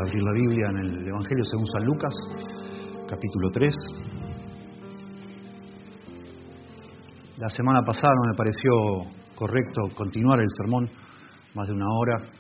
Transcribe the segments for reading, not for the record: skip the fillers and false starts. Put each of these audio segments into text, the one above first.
abrir la Biblia en el Evangelio según San Lucas, capítulo 3. La semana pasada no me pareció correcto continuar el sermón más de una hora.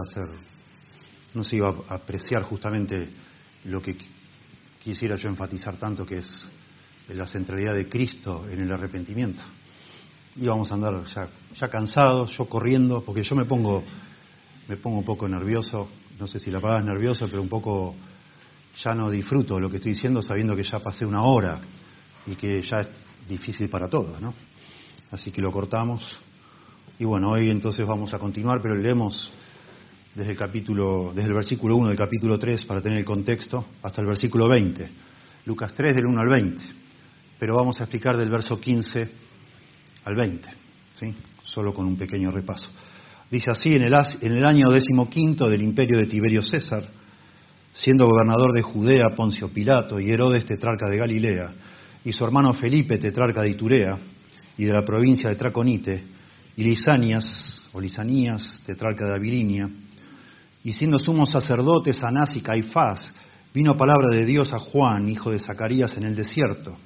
No se iba a apreciar justamente lo que quisiera yo enfatizar tanto, que es la centralidad de Cristo en el arrepentimiento. Íbamos a andar ya cansados, yo corriendo, porque yo me pongo un poco nervioso. No sé si la palabra es nervioso, pero un poco ya no disfruto lo que estoy diciendo sabiendo que ya pasé una hora y que ya es difícil para todos, ¿no? Así que lo cortamos. Y bueno, hoy entonces vamos a continuar, pero leemos desde el versículo 1 del capítulo 3 para tener el contexto hasta el versículo 20. Lucas 3 del 1 al 20. Pero vamos a explicar del verso 15 al 20, ¿sí? Solo con un pequeño repaso. Dice así: en el año 15 del imperio de Tiberio César, siendo gobernador de Judea Poncio Pilato y Herodes tetrarca de Galilea, y su hermano Felipe tetrarca de Iturea y de la provincia de Traconite, y Lisanías tetrarca de Abilinia, y siendo sumos sacerdotes Anás y Caifás, vino palabra de Dios a Juan, hijo de Zacarías, en el desierto.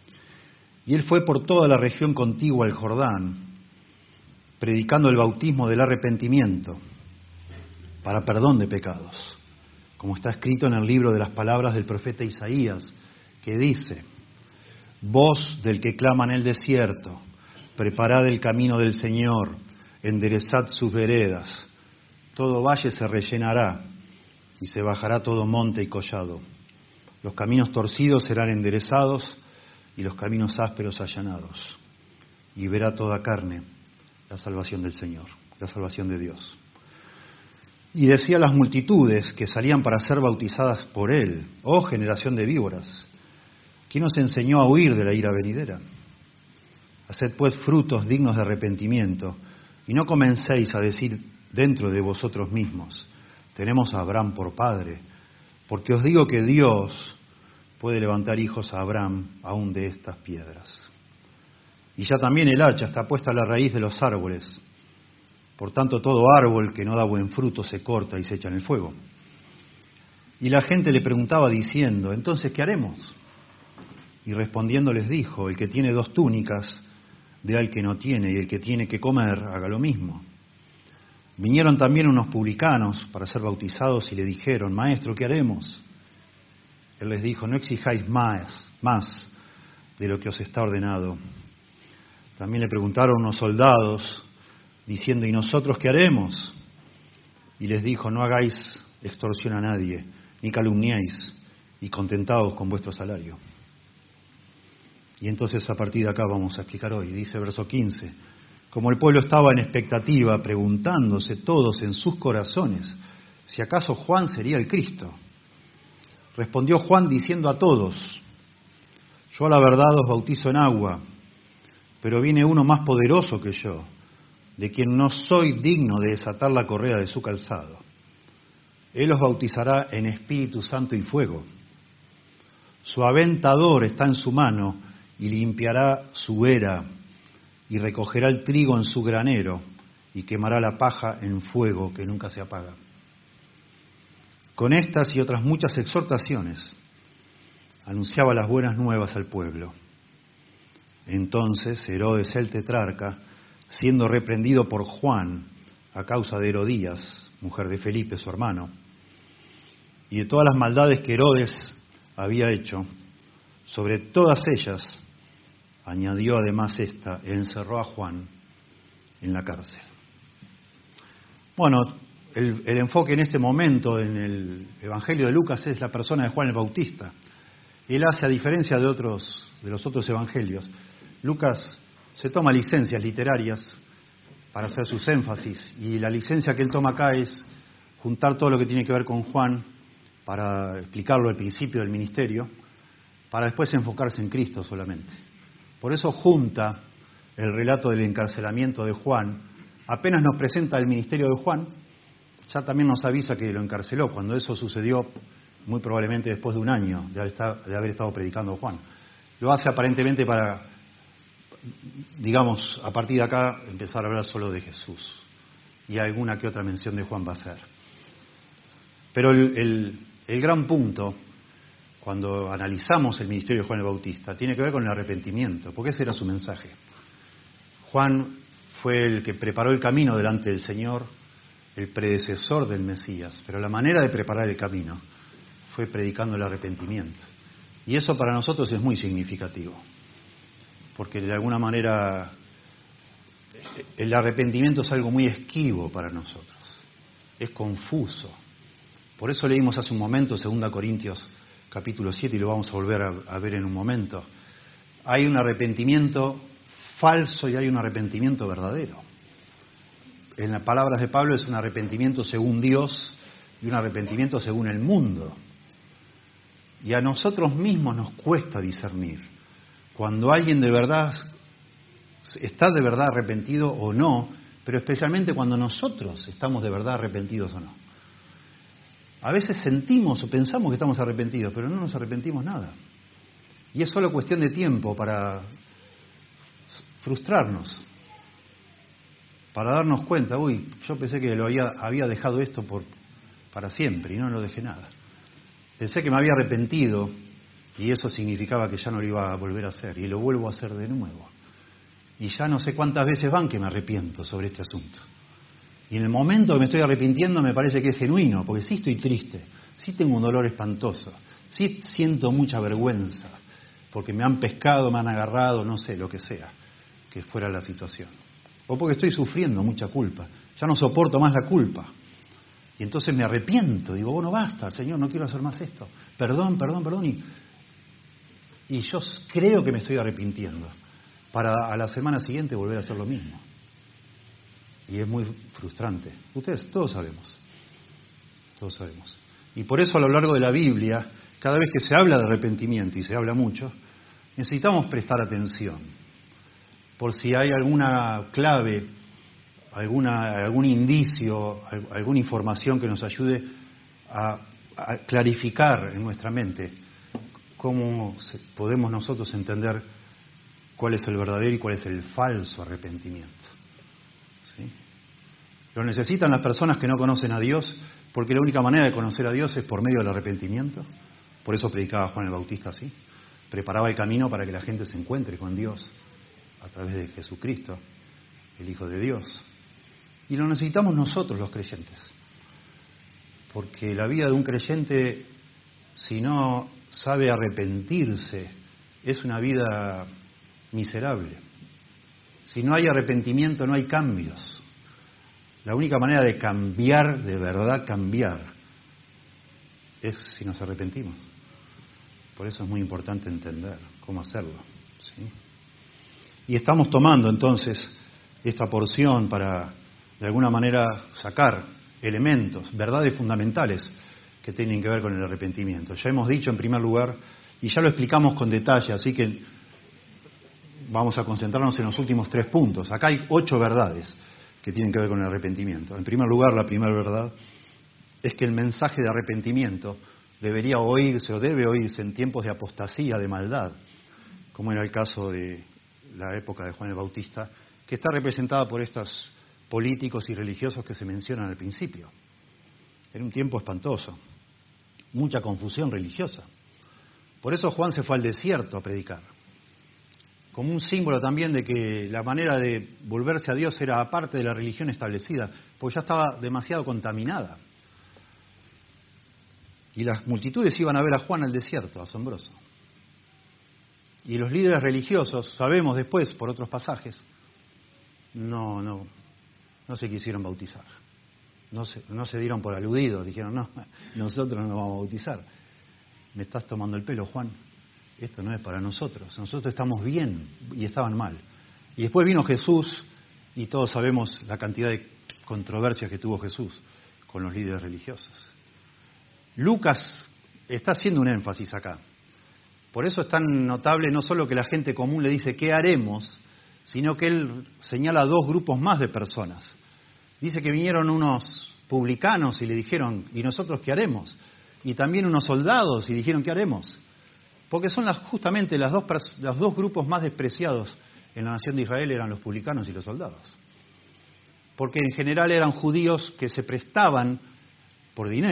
Y él fue por toda la región contigua al Jordán, predicando el bautismo del arrepentimiento para perdón de pecados, como está escrito en el libro de las palabras del profeta Isaías, que dice: voz del que clama en el desierto, preparad el camino del Señor, enderezad sus veredas, todo valle se rellenará y se bajará todo monte y collado, los caminos torcidos serán enderezados y los caminos ásperos allanados, y verá toda carne la salvación del Señor, la salvación de Dios. Y decía a las multitudes que salían para ser bautizadas por él: oh generación de víboras, ¿quién os enseñó a huir de la ira venidera? Haced pues frutos dignos de arrepentimiento, y no comencéis a decir dentro de vosotros mismos: tenemos a Abraham por padre, porque os digo que Dios puede levantar hijos a Abraham aún de estas piedras. Y ya también el hacha está puesta a la raíz de los árboles. Por tanto, todo árbol que no da buen fruto se corta y se echa en el fuego. Y la gente le preguntaba diciendo: ¿entonces qué haremos? Y respondiendo les dijo: el que tiene 2 túnicas, dé al que no tiene, y el que tiene que comer, haga lo mismo. Vinieron también unos publicanos para ser bautizados y le dijeron: Maestro, ¿qué haremos? Él les dijo: no exijáis más de lo que os está ordenado. También le preguntaron unos soldados, diciendo: ¿y nosotros qué haremos? Y les dijo: no hagáis extorsión a nadie, ni calumniéis, y contentaos con vuestro salario. Y entonces a partir de acá vamos a explicar hoy. Dice verso 15: como el pueblo estaba en expectativa, preguntándose todos en sus corazones si acaso Juan sería el Cristo, respondió Juan diciendo a todos: yo a la verdad os bautizo en agua, pero viene uno más poderoso que yo, de quien no soy digno de desatar la correa de su calzado. Él os bautizará en Espíritu Santo y fuego. Su aventador está en su mano y limpiará su era y recogerá el trigo en su granero y quemará la paja en fuego que nunca se apaga. Con estas y otras muchas exhortaciones anunciaba las buenas nuevas al pueblo. Entonces Herodes el tetrarca, siendo reprendido por Juan a causa de Herodías, mujer de Felipe su hermano, y de todas las maldades que Herodes había hecho, sobre todas ellas añadió además esta: encerró a Juan en la cárcel. Bueno, el enfoque en este momento en el Evangelio de Lucas es la persona de Juan el Bautista. Él hace, a diferencia de los otros evangelios, Lucas se toma licencias literarias para hacer sus énfasis, y la licencia que él toma acá es juntar todo lo que tiene que ver con Juan para explicarlo al principio del ministerio, para después enfocarse en Cristo solamente. Por eso junta el relato del encarcelamiento de Juan. Apenas nos presenta el ministerio de Juan, ya también nos avisa que lo encarceló, cuando eso sucedió muy probablemente después de un año de haber estado predicando Juan. Lo hace aparentemente para, digamos, a partir de acá empezar a hablar solo de Jesús, y alguna que otra mención de Juan va a ser. Pero el gran punto, cuando analizamos el ministerio de Juan el Bautista, tiene que ver con el arrepentimiento, porque ese era su mensaje. Juan fue el que preparó el camino delante del Señor, el predecesor del Mesías, pero la manera de preparar el camino fue predicando el arrepentimiento. Y eso para nosotros es muy significativo, porque de alguna manera el arrepentimiento es algo muy esquivo para nosotros, es confuso. Por eso leímos hace un momento 2 Corintios capítulo 7 y lo vamos a volver a ver en un momento. Hay un arrepentimiento falso y hay un arrepentimiento verdadero. En las palabras de Pablo es un arrepentimiento según Dios y un arrepentimiento según el mundo. Y a nosotros mismos nos cuesta discernir cuando alguien de verdad está de verdad arrepentido o no, pero especialmente cuando nosotros estamos de verdad arrepentidos o no. A veces sentimos o pensamos que estamos arrepentidos, pero no nos arrepentimos nada. Y es solo cuestión de tiempo para frustrarnos, para darnos cuenta, yo pensé que había dejado esto para siempre y no lo dejé nada. Pensé que me había arrepentido y eso significaba que ya no lo iba a volver a hacer y lo vuelvo a hacer de nuevo. Y ya no sé cuántas veces van que me arrepiento sobre este asunto. Y en el momento que me estoy arrepintiendo me parece que es genuino, porque sí estoy triste, sí tengo un dolor espantoso, sí siento mucha vergüenza, porque me han pescado, me han agarrado, no sé, lo que sea, que fuera la situación. O porque estoy sufriendo mucha culpa, ya no soporto más la culpa. Y entonces me arrepiento, digo, bueno, basta, Señor, no quiero hacer más esto. Perdón. Y yo creo que me estoy arrepintiendo, para a la semana siguiente volver a hacer lo mismo. Y es muy frustrante. Ustedes, todos sabemos. Y por eso a lo largo de la Biblia, cada vez que se habla de arrepentimiento, y se habla mucho, necesitamos prestar atención. Por si hay alguna clave, algún indicio, alguna información que nos ayude a clarificar en nuestra mente cómo podemos nosotros entender cuál es el verdadero y cuál es el falso arrepentimiento. ¿Sí? Lo necesitan las personas que no conocen a Dios, porque la única manera de conocer a Dios es por medio del arrepentimiento. Por eso predicaba Juan el Bautista así. Preparaba el camino para que la gente se encuentre con Dios a través de Jesucristo, el Hijo de Dios. Y lo necesitamos nosotros los creyentes. Porque la vida de un creyente, si no sabe arrepentirse, es una vida miserable. Si no hay arrepentimiento, no hay cambios. La única manera de cambiar, de verdad cambiar, es si nos arrepentimos. Por eso es muy importante entender cómo hacerlo. ¿Sí? Y estamos tomando entonces esta porción para, de alguna manera, sacar elementos, verdades fundamentales que tienen que ver con el arrepentimiento. Ya hemos dicho en primer lugar, y ya lo explicamos con detalle, así que vamos a concentrarnos en los últimos 3 puntos. Acá hay 8 verdades que tienen que ver con el arrepentimiento. En primer lugar, la primera verdad es que el mensaje de arrepentimiento debería oírse o debe oírse en tiempos de apostasía, de maldad, como era el caso de la época de Juan el Bautista, que está representada por estos políticos y religiosos que se mencionan al principio. Era un tiempo espantoso, mucha confusión religiosa. Por eso Juan se fue al desierto a predicar, como un símbolo también de que la manera de volverse a Dios era aparte de la religión establecida, porque ya estaba demasiado contaminada. Y las multitudes iban a ver a Juan al desierto, asombroso. Y los líderes religiosos, sabemos después por otros pasajes, no se quisieron bautizar. No se dieron por aludidos, dijeron, no, nosotros no nos vamos a bautizar. Me estás tomando el pelo, Juan. Esto no es para nosotros. Nosotros estamos bien y estaban mal. Y después vino Jesús y todos sabemos la cantidad de controversias que tuvo Jesús con los líderes religiosos. Lucas está haciendo un énfasis acá. Por eso es tan notable no solo que la gente común le dice ¿qué haremos?, sino que él señala 2 grupos más de personas. Dice que vinieron unos publicanos y le dijeron ¿y nosotros qué haremos? Y también unos soldados y dijeron ¿qué haremos? Porque son justamente los 2 grupos más despreciados en la nación de Israel, eran los publicanos y los soldados. Porque en general eran judíos que se prestaban por dinero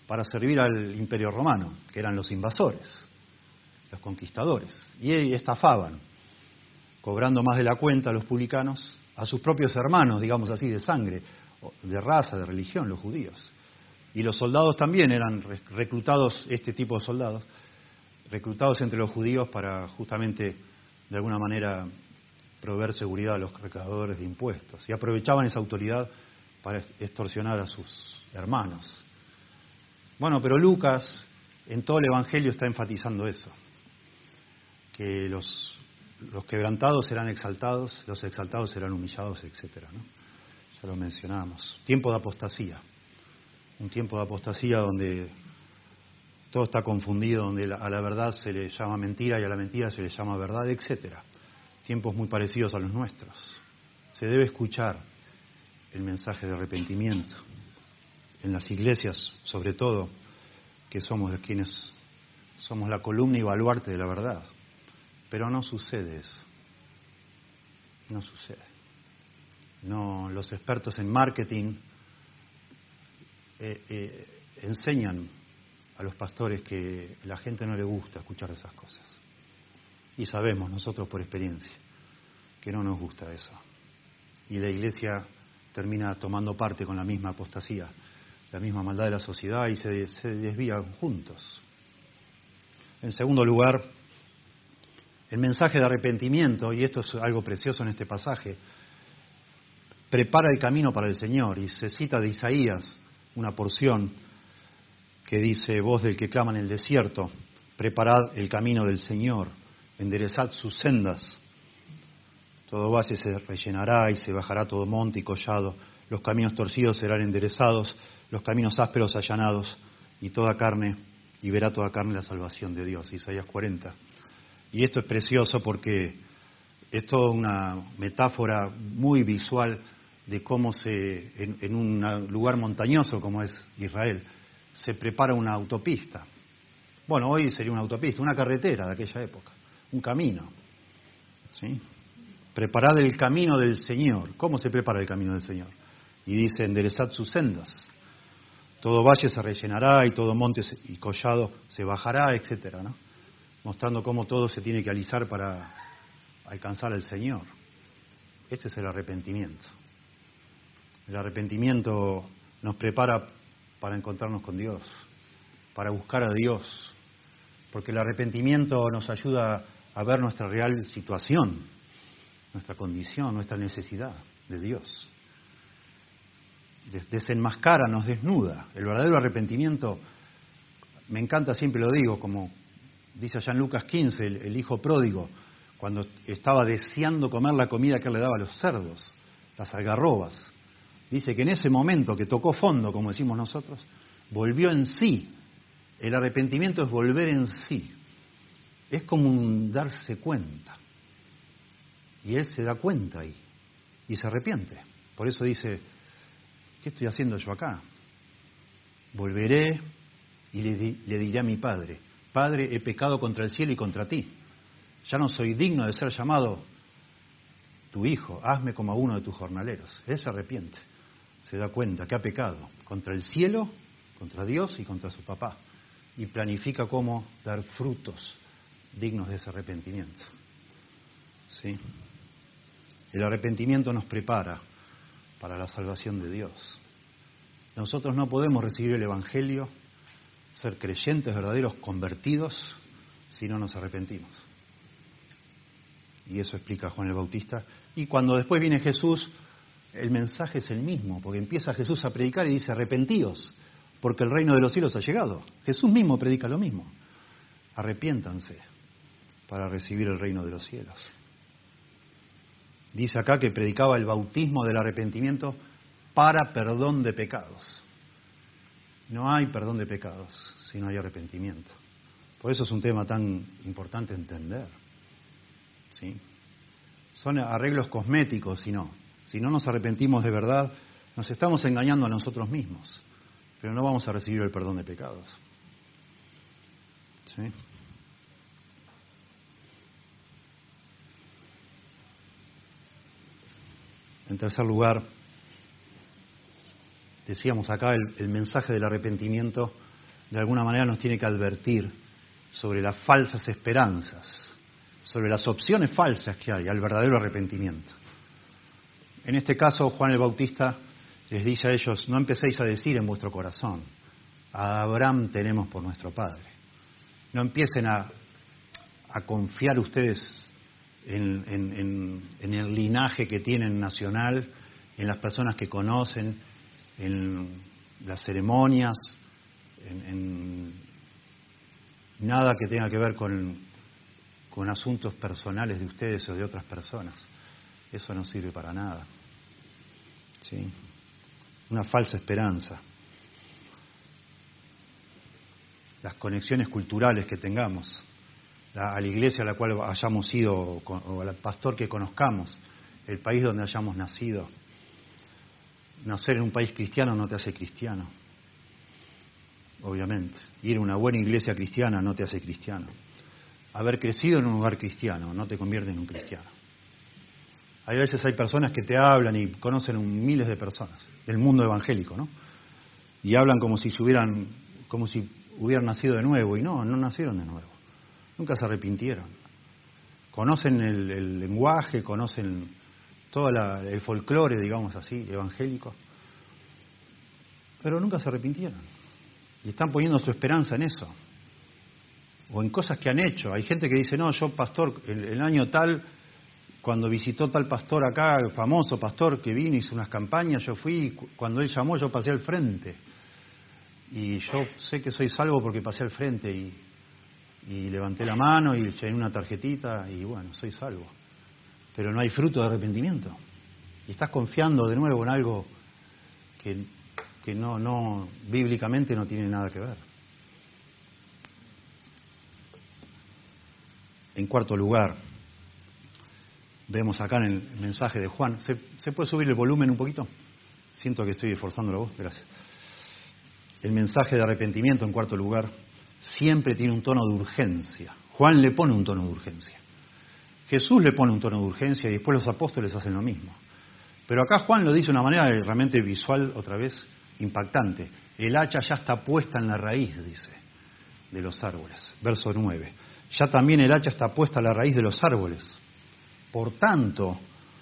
para servir al Imperio Romano, que eran los invasores, los conquistadores, y estafaban, cobrando más de la cuenta a los publicanos, a sus propios hermanos, digamos así, de sangre, de raza, de religión, los judíos. Y los soldados también eran reclutados, este tipo de soldados, reclutados entre los judíos para justamente, de alguna manera, proveer seguridad a los recaudadores de impuestos. Y aprovechaban esa autoridad para extorsionar a sus hermanos. Bueno, pero Lucas, en todo el Evangelio, está enfatizando eso, que los quebrantados serán exaltados, los exaltados serán humillados, etcétera, ¿no? Ya lo mencionábamos. Tiempo de apostasía. Un tiempo de apostasía donde todo está confundido, donde a la verdad se le llama mentira y a la mentira se le llama verdad, etcétera. Tiempos muy parecidos a los nuestros. Se debe escuchar el mensaje de arrepentimiento. En las iglesias, sobre todo, que somos de quienes somos la columna y baluarte de la verdad. Pero no sucede eso. No sucede. No, los expertos en marketing enseñan a los pastores que a la gente no le gusta escuchar esas cosas. Y sabemos nosotros por experiencia que no nos gusta eso. Y la iglesia termina tomando parte con la misma apostasía, la misma maldad de la sociedad y se desvían juntos. En segundo lugar, el mensaje de arrepentimiento, y esto es algo precioso en este pasaje, prepara el camino para el Señor. Y se cita de Isaías una porción que dice: voz del que clama en el desierto, preparad el camino del Señor, enderezad sus sendas. Todo valle se rellenará y se bajará todo monte y collado. Los caminos torcidos serán enderezados, los caminos ásperos allanados, y verá toda carne la salvación de Dios. Isaías 40. Y esto es precioso porque es toda una metáfora muy visual de cómo en un lugar montañoso como es Israel, se prepara una autopista. Bueno, hoy sería una autopista, una carretera de aquella época, un camino. ¿Sí? Preparad el camino del Señor. ¿Cómo se prepara el camino del Señor? Y dice: enderezad sus sendas. Todo valle se rellenará y todo monte y collado se bajará, etcétera, ¿no? Mostrando cómo todo se tiene que alisar para alcanzar al Señor. Este es el arrepentimiento. El arrepentimiento nos prepara para encontrarnos con Dios, para buscar a Dios, porque el arrepentimiento nos ayuda a ver nuestra real situación, nuestra condición, nuestra necesidad de Dios. Desenmascara, nos desnuda. El verdadero arrepentimiento, me encanta, siempre lo digo, como dice allá en Lucas 15, el hijo pródigo, cuando estaba deseando comer la comida que él le daba a los cerdos, las algarrobas, dice que en ese momento que tocó fondo, como decimos nosotros, volvió en sí. El arrepentimiento es volver en sí. Es como un darse cuenta. Y él se da cuenta ahí y se arrepiente. Por eso dice: ¿qué estoy haciendo yo acá? Volveré y le diré a mi padre: Padre, he pecado contra el cielo y contra ti. Ya no soy digno de ser llamado tu hijo. Hazme como a uno de tus jornaleros. Él se arrepiente. Se da cuenta que ha pecado contra el cielo, contra Dios y contra su papá. Y planifica cómo dar frutos dignos de ese arrepentimiento. ¿Sí? El arrepentimiento nos prepara para la salvación de Dios. Nosotros no podemos recibir el Evangelio, ser creyentes verdaderos, convertidos, si no nos arrepentimos. Y eso explica Juan el Bautista. Y cuando después viene Jesús, el mensaje es el mismo, porque empieza Jesús a predicar y dice: arrepentíos, porque el reino de los cielos ha llegado. Jesús mismo predica lo mismo. Arrepiéntanse para recibir el reino de los cielos. Dice acá que predicaba el bautismo del arrepentimiento para perdón de pecados. No hay perdón de pecados si no hay arrepentimiento. Por eso es un tema tan importante entender. ¿Sí? Son arreglos cosméticos, si no nos arrepentimos de verdad, nos estamos engañando a nosotros mismos, pero no vamos a recibir el perdón de pecados. ¿Sí? En tercer lugar, decíamos acá, el mensaje del arrepentimiento de alguna manera nos tiene que advertir sobre las falsas esperanzas, sobre las opciones falsas que hay al verdadero arrepentimiento. En este caso, Juan el Bautista les dice a ellos: no empecéis a decir en vuestro corazón, a Abraham tenemos por nuestro padre. No empiecen a confiar ustedes en el linaje que tienen nacional, en las personas que conocen, en las ceremonias, en nada que tenga que ver con asuntos personales de ustedes o de otras personas. Eso no sirve para nada. ¿Sí? Una falsa esperanza. Las conexiones culturales que tengamos, a la iglesia a la cual hayamos ido o al pastor que conozcamos, el país donde hayamos nacido. Nacer en un país cristiano no te hace cristiano, obviamente. Ir a una buena iglesia cristiana no te hace cristiano. Haber crecido en un lugar cristiano no te convierte en un cristiano. Hay veces hay personas que te hablan y conocen miles de personas del mundo evangélico, ¿no? Y hablan como si hubieran nacido de nuevo, y no nacieron de nuevo. Nunca se arrepintieron. Conocen el lenguaje, conocen todo el folclore, digamos así, evangélico, pero nunca se arrepintieron. Y están poniendo su esperanza en eso, o en cosas que han hecho. Hay gente que dice: no, yo pastor, el año tal, cuando visitó tal pastor acá, el famoso pastor que vino, hizo unas campañas, yo fui, cuando él llamó yo pasé al frente. Y yo sé que soy salvo porque pasé al frente y levanté la mano y llené una tarjetita y bueno, soy salvo. Pero no hay fruto de arrepentimiento. Y estás confiando de nuevo en algo que no bíblicamente no tiene nada que ver. En cuarto lugar, vemos acá en el mensaje de Juan. ¿Se puede subir el volumen un poquito? Siento que estoy esforzando la voz, gracias. El mensaje de arrepentimiento, en cuarto lugar, siempre tiene un tono de urgencia. Juan le pone un tono de urgencia. Jesús le pone un tono de urgencia y después los apóstoles hacen lo mismo. Pero acá Juan lo dice de una manera realmente visual, otra vez, impactante. El hacha ya está puesta en la raíz, dice, de los árboles. Verso 9. Ya también el hacha está puesta en la raíz de los árboles. Por tanto,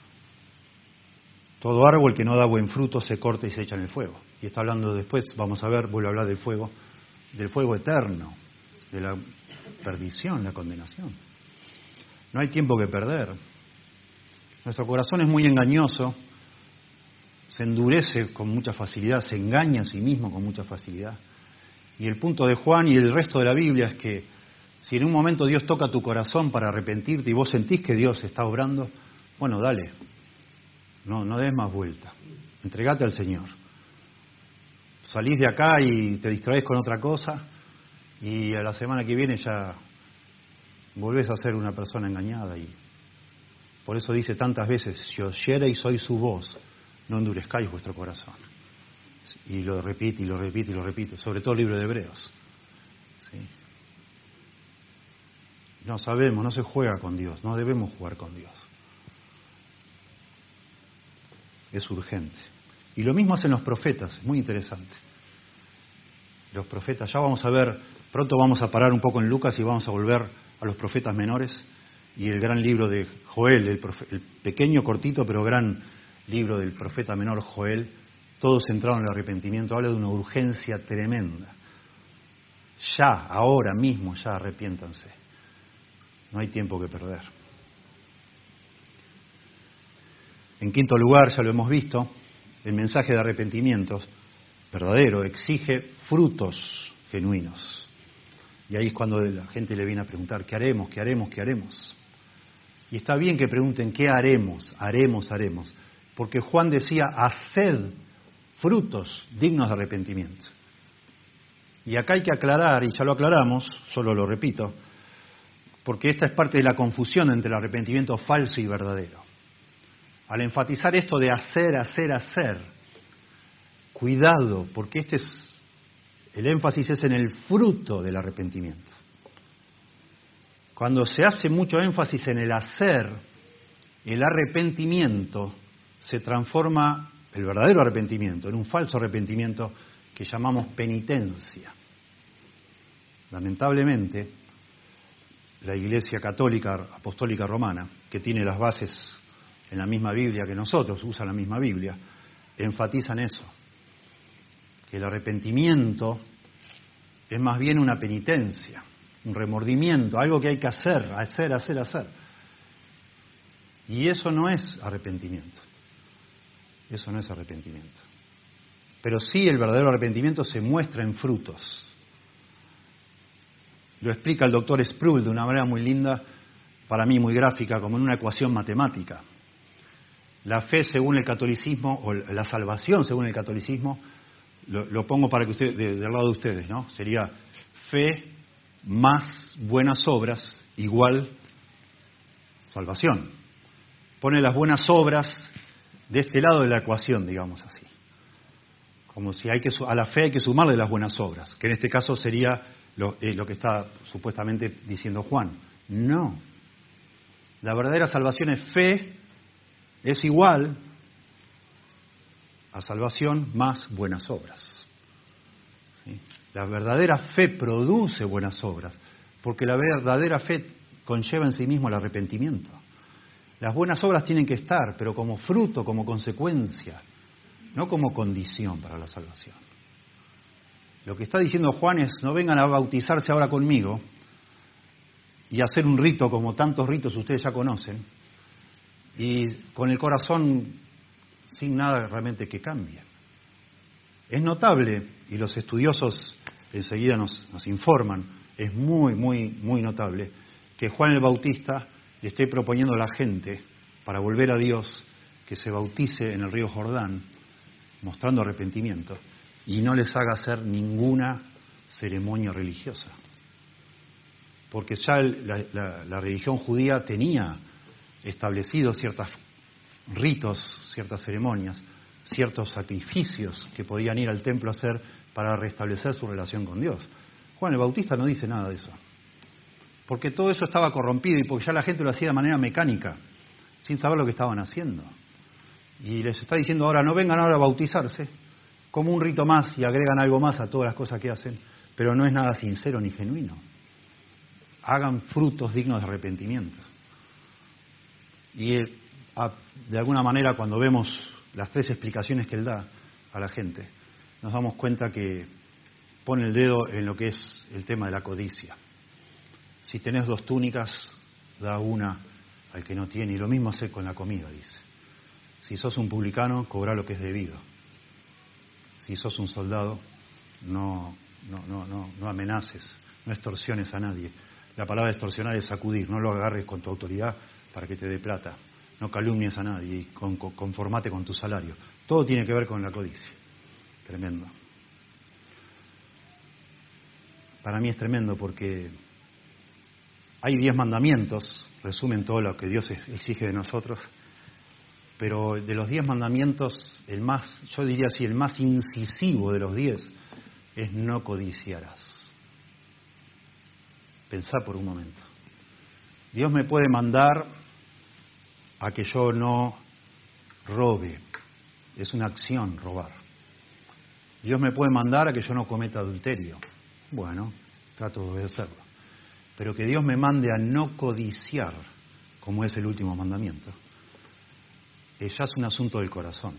todo árbol que no da buen fruto se corta y se echa en el fuego. Y está hablando después, vamos a ver, vuelve a hablar del fuego eterno, de la perdición, la condenación. No hay tiempo que perder. Nuestro corazón es muy engañoso, se endurece con mucha facilidad, se engaña a sí mismo con mucha facilidad. Y el punto de Juan y el resto de la Biblia es que si en un momento Dios toca tu corazón para arrepentirte y vos sentís que Dios está obrando, bueno, dale, no des más vuelta, entregate al Señor. Salís de acá y te distraes con otra cosa y a la semana que viene ya volvés a ser una persona engañada. Y por eso dice tantas veces: si oyereis hoy su voz, no endurezcáis vuestro corazón. Y lo repite y lo repite y lo repite, sobre todo el libro de Hebreos. ¿Sí? No sabemos, no se juega con Dios, no debemos jugar con Dios. Es urgente. Y lo mismo hacen los profetas, es muy interesante. Los profetas, ya vamos a ver, pronto vamos a parar un poco en Lucas y vamos a volver a los profetas menores y el gran libro de Joel, el pequeño, cortito, pero gran libro del profeta menor Joel, todo centrado en el arrepentimiento, habla de una urgencia tremenda. Ya, ahora mismo, ya arrepiéntanse. No hay tiempo que perder. En quinto lugar, ya lo hemos visto, el mensaje de arrepentimiento verdadero exige frutos genuinos. Y ahí es cuando la gente le viene a preguntar: ¿qué haremos? ¿Qué haremos? ¿Qué haremos? Y está bien que pregunten: ¿qué haremos? Haremos. Porque Juan decía: haced frutos dignos de arrepentimiento. Y acá hay que aclarar, y ya lo aclaramos, solo lo repito, porque esta es parte de la confusión entre el arrepentimiento falso y verdadero. Al enfatizar esto de hacer, cuidado, porque el énfasis es en el fruto del arrepentimiento. Cuando se hace mucho énfasis en el hacer, el arrepentimiento se transforma, el verdadero arrepentimiento, en un falso arrepentimiento que llamamos penitencia. lamentablemente, la Iglesia Católica Apostólica Romana, que tiene las bases en la misma Biblia que nosotros, usa la misma Biblia, enfatizan eso, que el arrepentimiento es más bien una penitencia, un remordimiento, algo que hay que hacer. Y eso no es arrepentimiento. Eso no es arrepentimiento. Pero sí, el verdadero arrepentimiento se muestra en frutos. Lo explica el doctor Sproul de una manera muy linda, para mí muy gráfica, como en una ecuación matemática. La fe según el catolicismo, o la salvación según el catolicismo, lo pongo para que ustedes, del lado de ustedes, ¿no? Sería fe más buenas obras igual salvación. Pone las buenas obras de este lado de la ecuación, digamos así. Como si a la fe hay que sumarle las buenas obras, que en este caso sería lo que está supuestamente diciendo Juan. No. La verdadera salvación es fe, es igual a salvación más buenas obras. ¿Sí? La verdadera fe produce buenas obras, porque la verdadera fe conlleva en sí mismo el arrepentimiento. Las buenas obras tienen que estar, pero como fruto, como consecuencia, no como condición para la salvación. Lo que está diciendo Juan es, no vengan a bautizarse ahora conmigo y hacer un rito como tantos ritos ustedes ya conocen, y con el corazón sin nada realmente que cambie. Es notable, y los estudiosos enseguida nos informan, es muy notable, que Juan el Bautista le esté proponiendo a la gente, para volver a Dios, que se bautice en el río Jordán, mostrando arrepentimiento, y no les haga hacer ninguna ceremonia religiosa. Porque ya la religión judía tenía establecidos ciertos ritos, ciertas ceremonias, ciertos sacrificios que podían ir al templo a hacer para restablecer su relación con Dios. Juan el Bautista no dice nada de eso, porque todo eso estaba corrompido y porque ya la gente lo hacía de manera mecánica, sin saber lo que estaban haciendo. Y les está diciendo ahora, no vengan ahora a bautizarse, como un rito más, y agregan algo más a todas las cosas que hacen, pero no es nada sincero ni genuino. Hagan frutos dignos de arrepentimiento. Y de alguna manera, cuando vemos las tres explicaciones que él da a la gente, nos damos cuenta que pone el dedo en lo que es el tema de la codicia. Si tenés 2 túnicas, da una al que no tiene, y lo mismo hace con la comida, dice. Si sos un publicano, cobrá lo que es debido. Si sos un soldado, no amenaces, no extorsiones a nadie. La palabra extorsionar es sacudir, no lo agarres con tu autoridad para que te dé plata. No calumnies a nadie y conformate con tu salario. Todo tiene que ver con la codicia. Tremendo. Para mí es tremendo porque hay 10 mandamientos, resumen todo lo que Dios exige de nosotros, pero de los 10 mandamientos, yo diría así, el más incisivo de los 10 es no codiciarás. Pensá por un momento. Dios me puede mandar a que yo no robe. Es una acción robar. Dios me puede mandar a que yo no cometa adulterio. Bueno, trato de obedecerlo. Pero que Dios me mande a no codiciar, como es el último mandamiento, ya es un asunto del corazón.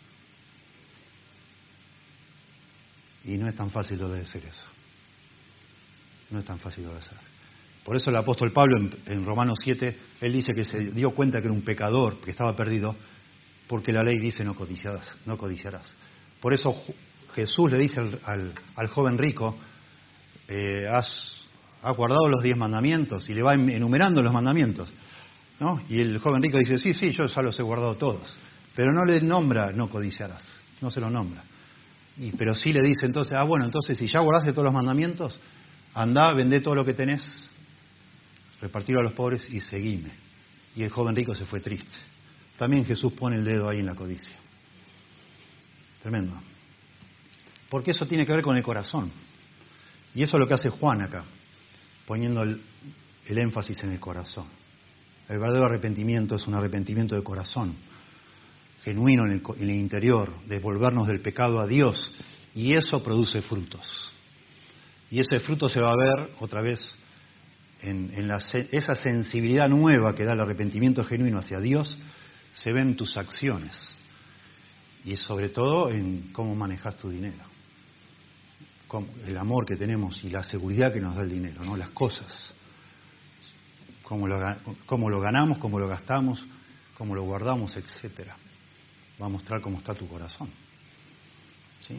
Y no es tan fácil de obedecer eso. No es tan fácil de obedecer. Por eso el apóstol Pablo en Romanos 7, él dice que se dio cuenta que era un pecador, que estaba perdido, porque la ley dice no codiciarás. Por eso Jesús le dice al joven rico, has guardado los 10 mandamientos, y le va enumerando los mandamientos, ¿no? Y el joven rico dice, sí, yo ya los he guardado todos, pero no le nombra no codiciarás, no se lo nombra. Pero sí le dice entonces, entonces si ya guardaste todos los mandamientos, andá, vendé todo lo que tenés, repartirlo a los pobres y seguime. Y el joven rico se fue triste. También Jesús pone el dedo ahí en la codicia. Tremendo. Porque eso tiene que ver con el corazón. Y eso es lo que hace Juan acá, poniendo el énfasis en el corazón. El verdadero arrepentimiento es un arrepentimiento de corazón, genuino en el interior, de volvernos del pecado a Dios, y eso produce frutos. Y ese fruto se va a ver otra vez en esa sensibilidad nueva que da el arrepentimiento genuino hacia Dios, se ve en tus acciones y sobre todo en cómo manejas tu dinero, el amor que tenemos y la seguridad que nos da el dinero, ¿no? Las cosas, cómo lo ganamos, cómo lo gastamos, cómo lo guardamos, etcétera. Va a mostrar cómo está tu corazón, ¿sí?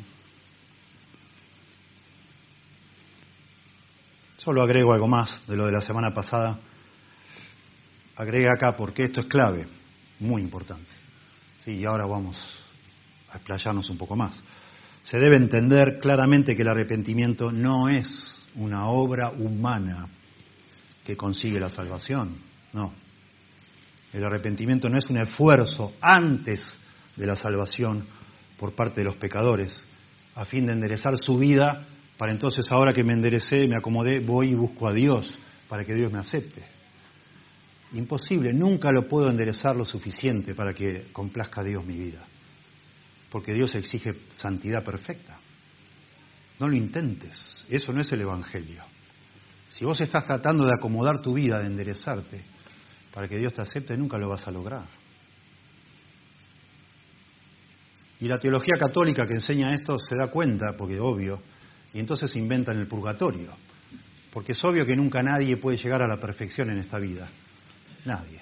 Solo agrego algo más de lo de la semana pasada. Agrega acá porque esto es clave, muy importante. Sí, y ahora vamos a explayarnos un poco más. Se debe entender claramente que el arrepentimiento no es una obra humana que consigue la salvación, no. El arrepentimiento no es un esfuerzo antes de la salvación por parte de los pecadores, a fin de enderezar su vida, para entonces ahora que me enderecé, me acomodé, voy y busco a Dios para que Dios me acepte. Imposible, nunca lo puedo enderezar lo suficiente para que complazca a Dios mi vida, porque Dios exige santidad perfecta. No lo intentes, eso no es el Evangelio. Si vos estás tratando de acomodar tu vida, de enderezarte, para que Dios te acepte, nunca lo vas a lograr. Y la teología católica que enseña esto se da cuenta, porque es obvio, y entonces inventan el purgatorio, porque es obvio que nunca nadie puede llegar a la perfección en esta vida, nadie.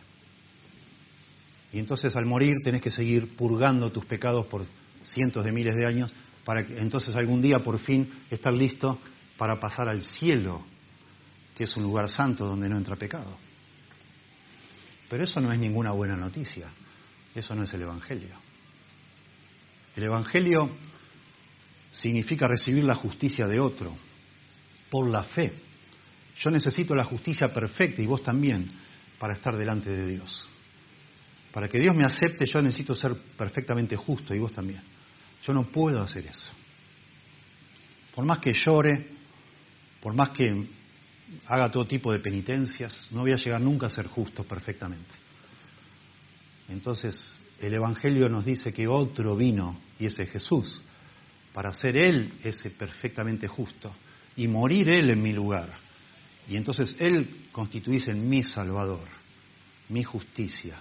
Y entonces al morir tenés que seguir purgando tus pecados por cientos de miles de años, para que entonces algún día por fin estar listo para pasar al cielo, que es un lugar santo donde no entra pecado. Pero eso no es ninguna buena noticia, eso no es el Evangelio. El Evangelio significa recibir la justicia de otro por la fe. Yo necesito la justicia perfecta y vos también para estar delante de Dios. Para que Dios me acepte yo necesito ser perfectamente justo y vos también. Yo no puedo hacer eso. Por más que llore, por más que haga todo tipo de penitencias, no voy a llegar nunca a ser justo perfectamente. Entonces, el Evangelio nos dice que otro vino, y ese es Jesús, para ser Él ese perfectamente justo, y morir Él en mi lugar. Y entonces Él constituirse en mi Salvador, mi justicia.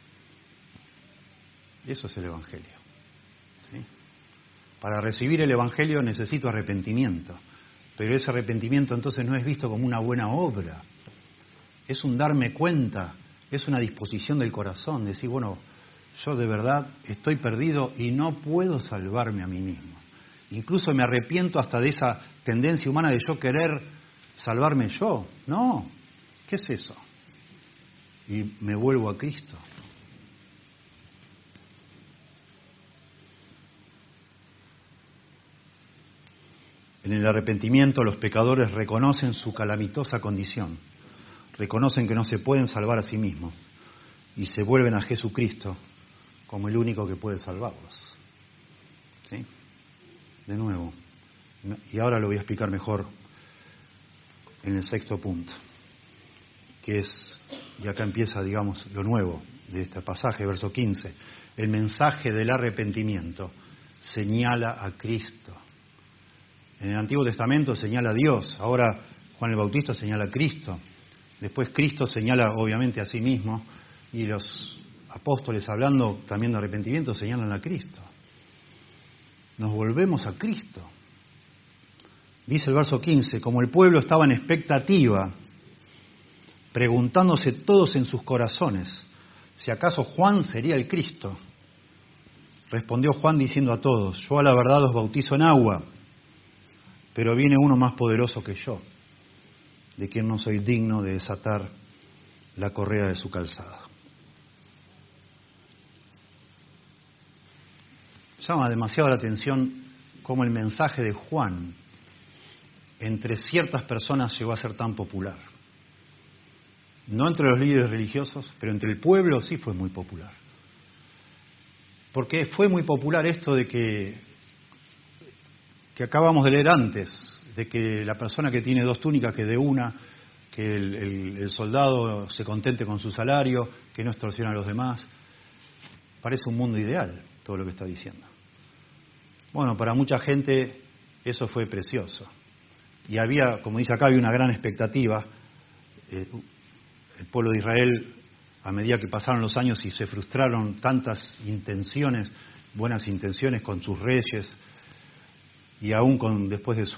Eso es el Evangelio. ¿Sí? Para recibir el Evangelio necesito arrepentimiento, pero ese arrepentimiento entonces no es visto como una buena obra, es un darme cuenta, es una disposición del corazón, decir, bueno, yo de verdad estoy perdido y no puedo salvarme a mí mismo. Incluso me arrepiento hasta de esa tendencia humana de yo querer salvarme yo. No, ¿qué es eso? Y me vuelvo a Cristo. En el arrepentimiento los pecadores reconocen su calamitosa condición, reconocen que no se pueden salvar a sí mismos y se vuelven a Jesucristo como el único que puede salvarlos. ¿Sí? De nuevo, y ahora lo voy a explicar mejor en el sexto punto, que es, y acá empieza, digamos, lo nuevo de este pasaje, verso 15, el mensaje del arrepentimiento señala a Cristo. En el Antiguo Testamento señala a Dios, ahora Juan el Bautista señala a Cristo, después Cristo señala obviamente a sí mismo, y los apóstoles hablando también de arrepentimiento señalan a Cristo. Nos volvemos a Cristo. Dice el verso 15, como el pueblo estaba en expectativa, preguntándose todos en sus corazones, si acaso Juan sería el Cristo. Respondió Juan diciendo a todos, yo a la verdad os bautizo en agua, pero viene uno más poderoso que yo, de quien no soy digno de desatar la correa de su calzado. Llama demasiado la atención cómo el mensaje de Juan entre ciertas personas llegó a ser tan popular. No entre los líderes religiosos, pero entre el pueblo sí fue muy popular. Porque fue muy popular esto de que acabamos de leer antes, de que la persona que tiene dos túnicas que dé una, que el soldado se contente con su salario, que no extorsiona a los demás. Parece un mundo ideal todo lo que está diciendo. Bueno, para mucha gente eso fue precioso. Y había, como dice acá, había una gran expectativa. El pueblo de Israel, a medida que pasaron los años y se frustraron tantas intenciones, buenas intenciones con sus reyes, y aún después de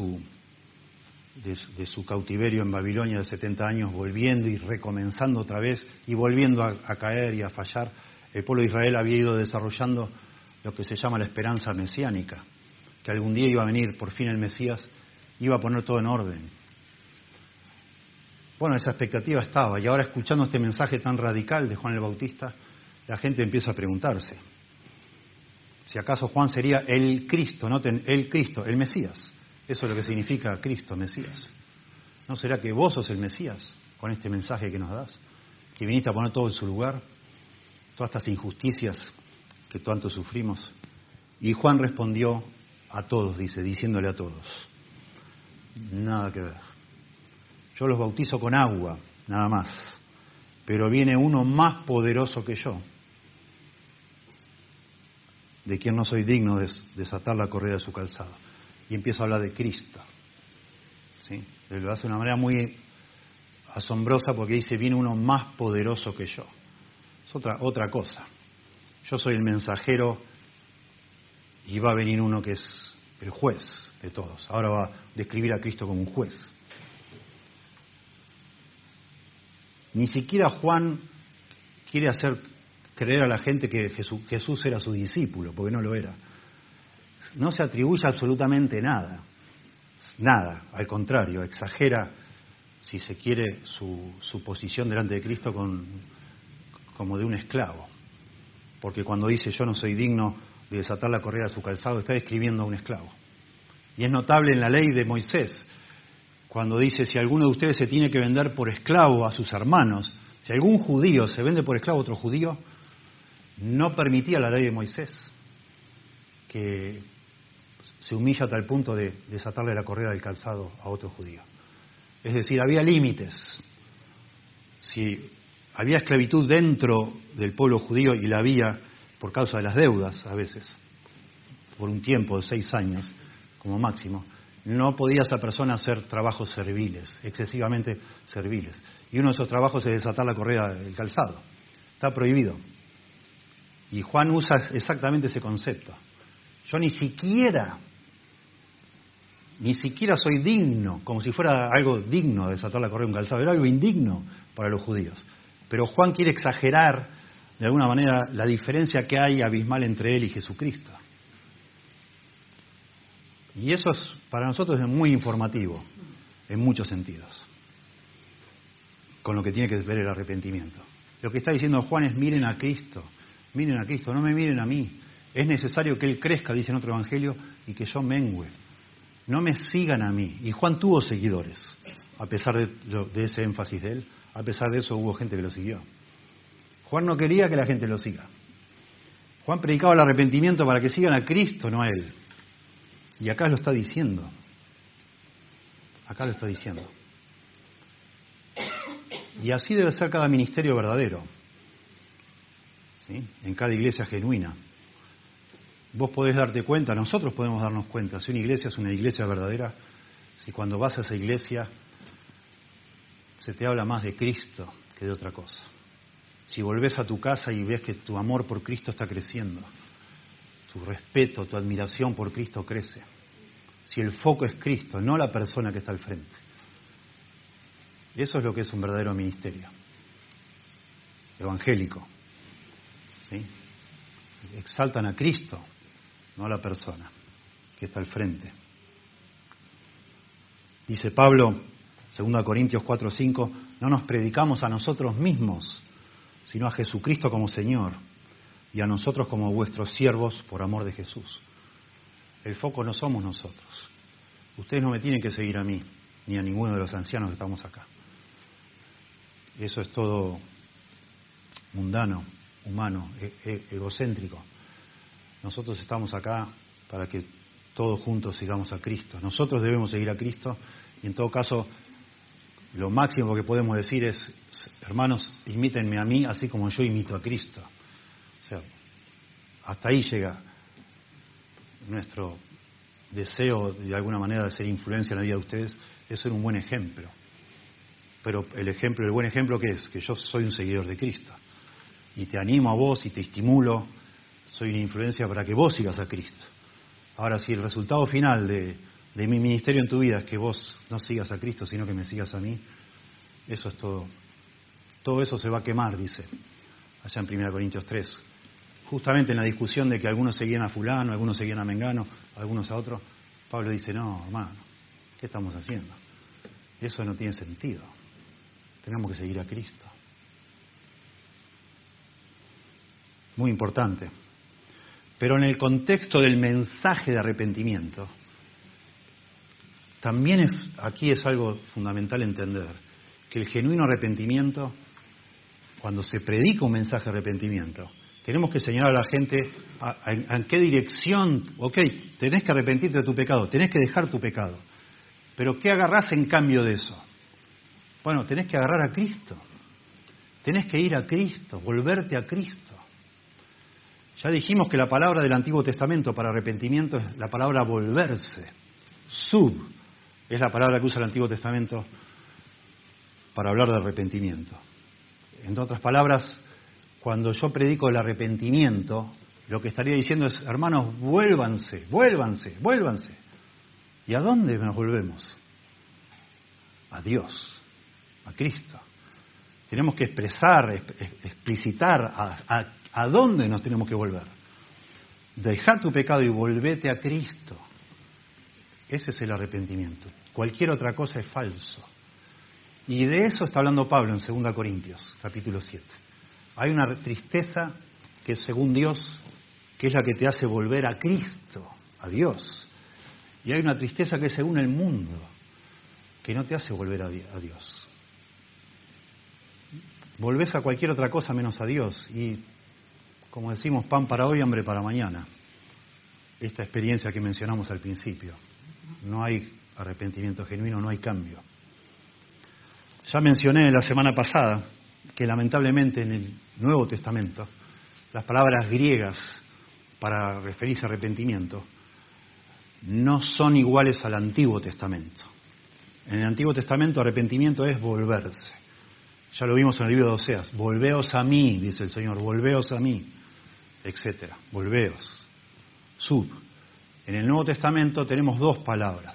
su cautiverio en Babilonia de 70 años, volviendo y recomenzando otra vez y volviendo a caer y a fallar, el pueblo de Israel había ido desarrollando lo que se llama la esperanza mesiánica, que algún día iba a venir por fin el Mesías, iba a poner todo en orden. Bueno, esa expectativa estaba, y ahora escuchando este mensaje tan radical de Juan el Bautista, la gente empieza a preguntarse si acaso Juan sería el Cristo, noten, el Cristo, el Mesías. Eso es lo que significa Cristo, Mesías. ¿No será que vos sos el Mesías con este mensaje que nos das? Que viniste a poner todo en su lugar, todas estas injusticias que tanto sufrimos. Y Juan respondió a todos, diciéndole a todos, nada que ver. Yo los bautizo con agua, nada más, pero viene uno más poderoso que yo, de quien no soy digno de desatar la correa de su calzado. Y empieza a hablar de Cristo. ¿Sí? Lo hace de una manera muy asombrosa porque dice, viene uno más poderoso que yo. Es otra cosa. Yo soy el mensajero y va a venir uno que es el juez de todos. Ahora va a describir a Cristo como un juez. Ni siquiera Juan quiere hacer creer a la gente que Jesús era su discípulo, porque no lo era. No se atribuye absolutamente nada, al contrario, exagera, si se quiere, su posición delante de Cristo como de un esclavo. Porque cuando dice yo no soy digno de desatar la correa de su calzado, está describiendo a un esclavo. Y es notable en la ley de Moisés, cuando dice si alguno de ustedes se tiene que vender por esclavo a sus hermanos, si algún judío se vende por esclavo a otro judío, no permitía la ley de Moisés que se humilla a tal punto de desatarle la correa del calzado a otro judío. Es decir, había límites. Si había esclavitud dentro del pueblo judío, y la había por causa de las deudas a veces, por un tiempo de 6 años como máximo, no podía esa persona hacer trabajos serviles, excesivamente serviles. Y uno de esos trabajos es desatar la correa del calzado. Está prohibido. Y Juan usa exactamente ese concepto. Yo ni siquiera soy digno, como si fuera algo digno de desatar la correa de un calzado. Era algo indigno para los judíos. Pero Juan quiere exagerar, de alguna manera, la diferencia que hay abismal entre él y Jesucristo. Y eso para nosotros es muy informativo, en muchos sentidos, con lo que tiene que ver el arrepentimiento. Lo que está diciendo Juan es miren a Cristo, no me miren a mí. Es necesario que Él crezca, dice en otro evangelio, y que yo mengüe. No me sigan a mí. Y Juan tuvo seguidores, a pesar de ese énfasis de él. A pesar de eso hubo gente que lo siguió. Juan no quería que la gente lo siga. Juan predicaba el arrepentimiento para que sigan a Cristo, no a Él. Y acá lo está diciendo. Acá lo está diciendo. Y así debe ser cada ministerio verdadero. ¿Sí? En cada iglesia genuina. Vos podés darte cuenta, nosotros podemos darnos cuenta, si una iglesia es una iglesia verdadera, si cuando vas a esa iglesia se te habla más de Cristo que de otra cosa. Si volvés a tu casa y ves que tu amor por Cristo está creciendo, tu respeto, tu admiración por Cristo crece. Si el foco es Cristo, no la persona que está al frente. Eso es lo que es un verdadero ministerio evangélico. ¿Sí? Exaltan a Cristo, no a la persona que está al frente. Dice Pablo, 2 Corintios 4:5, no nos predicamos a nosotros mismos, sino a Jesucristo como Señor y a nosotros como vuestros siervos por amor de Jesús. El foco no somos nosotros. Ustedes no me tienen que seguir a mí, ni a ninguno de los ancianos que estamos acá. Eso es todo mundano, humano, egocéntrico. Nosotros estamos acá para que todos juntos sigamos a Cristo. Nosotros debemos seguir a Cristo y en todo caso lo máximo que podemos decir es, hermanos, imítenme a mí así como yo imito a Cristo. O sea, hasta ahí llega nuestro deseo de alguna manera de ser influencia en la vida de ustedes es ser un buen ejemplo. Pero el buen ejemplo, ¿qué es? Que yo soy un seguidor de Cristo. Y te animo a vos y te estimulo, soy una influencia para que vos sigas a Cristo. Ahora, si el resultado final de mi ministerio en tu vida es que vos no sigas a Cristo, sino que me sigas a mí, eso es todo. Todo eso se va a quemar, dice, allá en 1 Corintios 3. Justamente en la discusión de que algunos seguían a fulano, algunos seguían a mengano, algunos a otro, Pablo dice, no, hermano, ¿qué estamos haciendo? Eso no tiene sentido. Tenemos que seguir a Cristo. Muy importante. Pero en el contexto del mensaje de arrepentimiento, también aquí es algo fundamental entender, que el genuino arrepentimiento, cuando se predica un mensaje de arrepentimiento, tenemos que señalar a la gente en qué dirección, tenés que arrepentirte de tu pecado, tenés que dejar tu pecado, pero ¿qué agarrás en cambio de eso? Bueno, tenés que agarrar a Cristo, tenés que ir a Cristo, volverte a Cristo. Ya dijimos que la palabra del Antiguo Testamento para arrepentimiento es la palabra volverse. Sub es la palabra que usa el Antiguo Testamento para hablar de arrepentimiento. En otras palabras, cuando yo predico el arrepentimiento, lo que estaría diciendo es, hermanos, vuélvanse. ¿Y a dónde nos volvemos? A Dios, a Cristo. Tenemos que explicitar a dónde nos tenemos que volver. Dejá tu pecado y volvete a Cristo. Ese es el arrepentimiento. Cualquier otra cosa es falso. Y de eso está hablando Pablo en 2 Corintios, capítulo 7. Hay una tristeza que es según Dios, que es la que te hace volver a Cristo, a Dios. Y hay una tristeza que es según el mundo, que no te hace volver a Dios. Volvés a cualquier otra cosa menos a Dios. Y, como decimos, pan para hoy, hambre para mañana. Esta experiencia que mencionamos al principio. No hay arrepentimiento genuino, no hay cambio. Ya mencioné la semana pasada que lamentablemente en el Nuevo Testamento las palabras griegas para referirse a arrepentimiento no son iguales al Antiguo Testamento. En el Antiguo Testamento arrepentimiento es volverse. Ya lo vimos en el libro de Oseas. Volveos a mí, dice el Señor, volveos a mí, etcétera. Volveos. Sub. En el Nuevo Testamento tenemos dos palabras.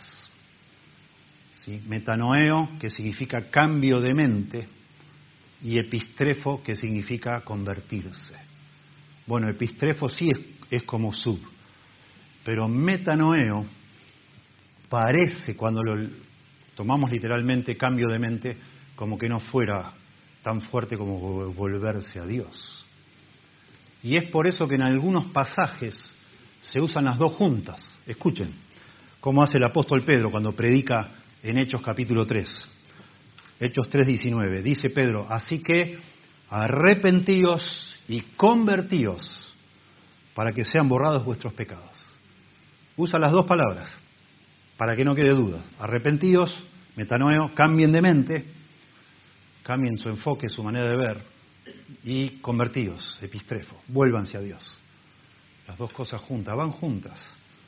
¿Sí? Metanoeo, que significa cambio de mente, y epistrefo, que significa convertirse. Bueno, epistrefo sí es como sub, pero metanoeo parece, cuando lo tomamos literalmente, cambio de mente, como que no fuera tan fuerte como volverse a Dios. Y es por eso que en algunos pasajes se usan las dos juntas. Escuchen cómo hace el apóstol Pedro cuando predica en Hechos capítulo 3. Hechos 3:19. Dice Pedro, así que arrepentíos y convertíos para que sean borrados vuestros pecados. Usa las dos palabras para que no quede duda. Arrepentíos, metanoeo, cambien de mente, cambien su enfoque, su manera de ver, y convertíos, epistrefo, vuélvanse a Dios. Las dos cosas juntas, van juntas.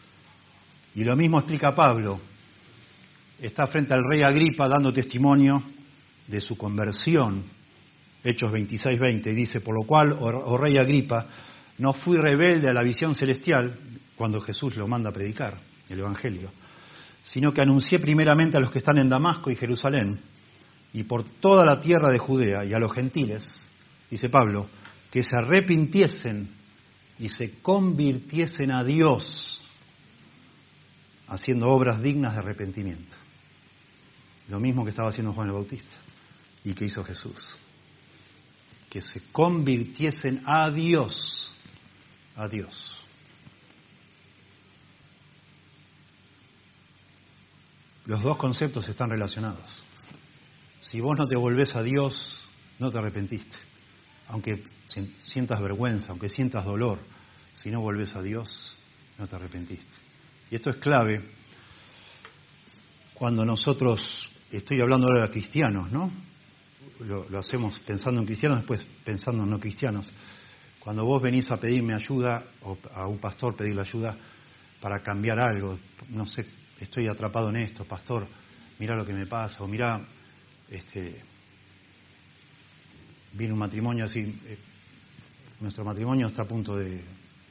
Y lo mismo explica Pablo. Está frente al rey Agripa dando testimonio de su conversión, Hechos 26:20, y dice, por lo cual, oh rey Agripa, no fui rebelde a la visión celestial, cuando Jesús lo manda a predicar, el Evangelio, sino que anuncié primeramente a los que están en Damasco y Jerusalén, y por toda la tierra de Judea, y a los gentiles, dice Pablo, que se arrepintiesen y se convirtiesen a Dios, haciendo obras dignas de arrepentimiento. Lo mismo que estaba haciendo Juan el Bautista y que hizo Jesús. Que se convirtiesen a Dios. A Dios. Los dos conceptos están relacionados. Si vos no te volvés a Dios, no te arrepentiste. Aunque sientas vergüenza, aunque sientas dolor, si no volvés a Dios, no te arrepentiste. Y esto es clave cuando nosotros, estoy hablando ahora de cristianos, ¿no? Lo hacemos pensando en cristianos, después pensando en no cristianos. Cuando vos venís a pedirme ayuda, o a un pastor pedirle ayuda, para cambiar algo. No sé, estoy atrapado en esto, pastor, mirá lo que me pasa, o mirá, viene un matrimonio así, nuestro matrimonio está a punto de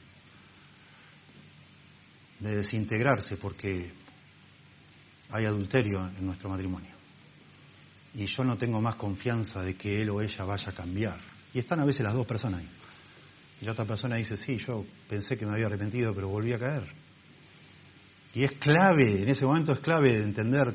desintegrarse porque hay adulterio en nuestro matrimonio. Y yo no tengo más confianza de que él o ella vaya a cambiar. Y están a veces las dos personas ahí. Y la otra persona dice, sí, yo pensé que me había arrepentido, pero volví a caer. Y es clave, en ese momento es clave entender,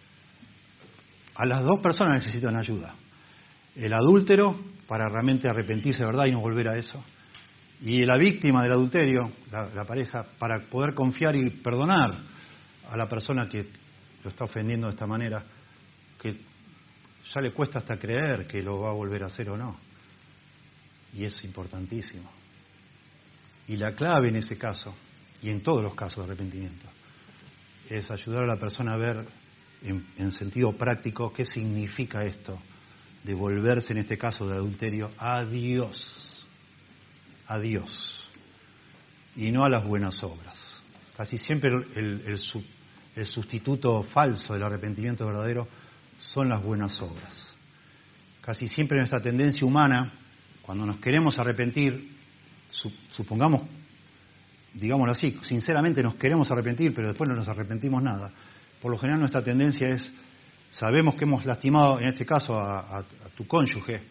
a las dos personas necesitan ayuda. El adúltero, para realmente arrepentirse de verdad y no volver a eso. Y la víctima del adulterio, la pareja, para poder confiar y perdonar a la persona que lo está ofendiendo de esta manera, que ya le cuesta hasta creer que lo va a volver a hacer o no. Y es importantísimo. Y la clave en ese caso, y en todos los casos de arrepentimiento, es ayudar a la persona a ver en sentido práctico qué significa esto, de volverse en este caso de adulterio a Dios. A Dios. Y no a las buenas obras. Casi siempre el sustituto falso del arrepentimiento verdadero son las buenas obras. Casi siempre nuestra tendencia humana, cuando nos queremos arrepentir, supongamos, digámoslo así, sinceramente nos queremos arrepentir, pero después no nos arrepentimos nada. Por lo general nuestra tendencia es, sabemos que hemos lastimado, en este caso, a tu cónyuge,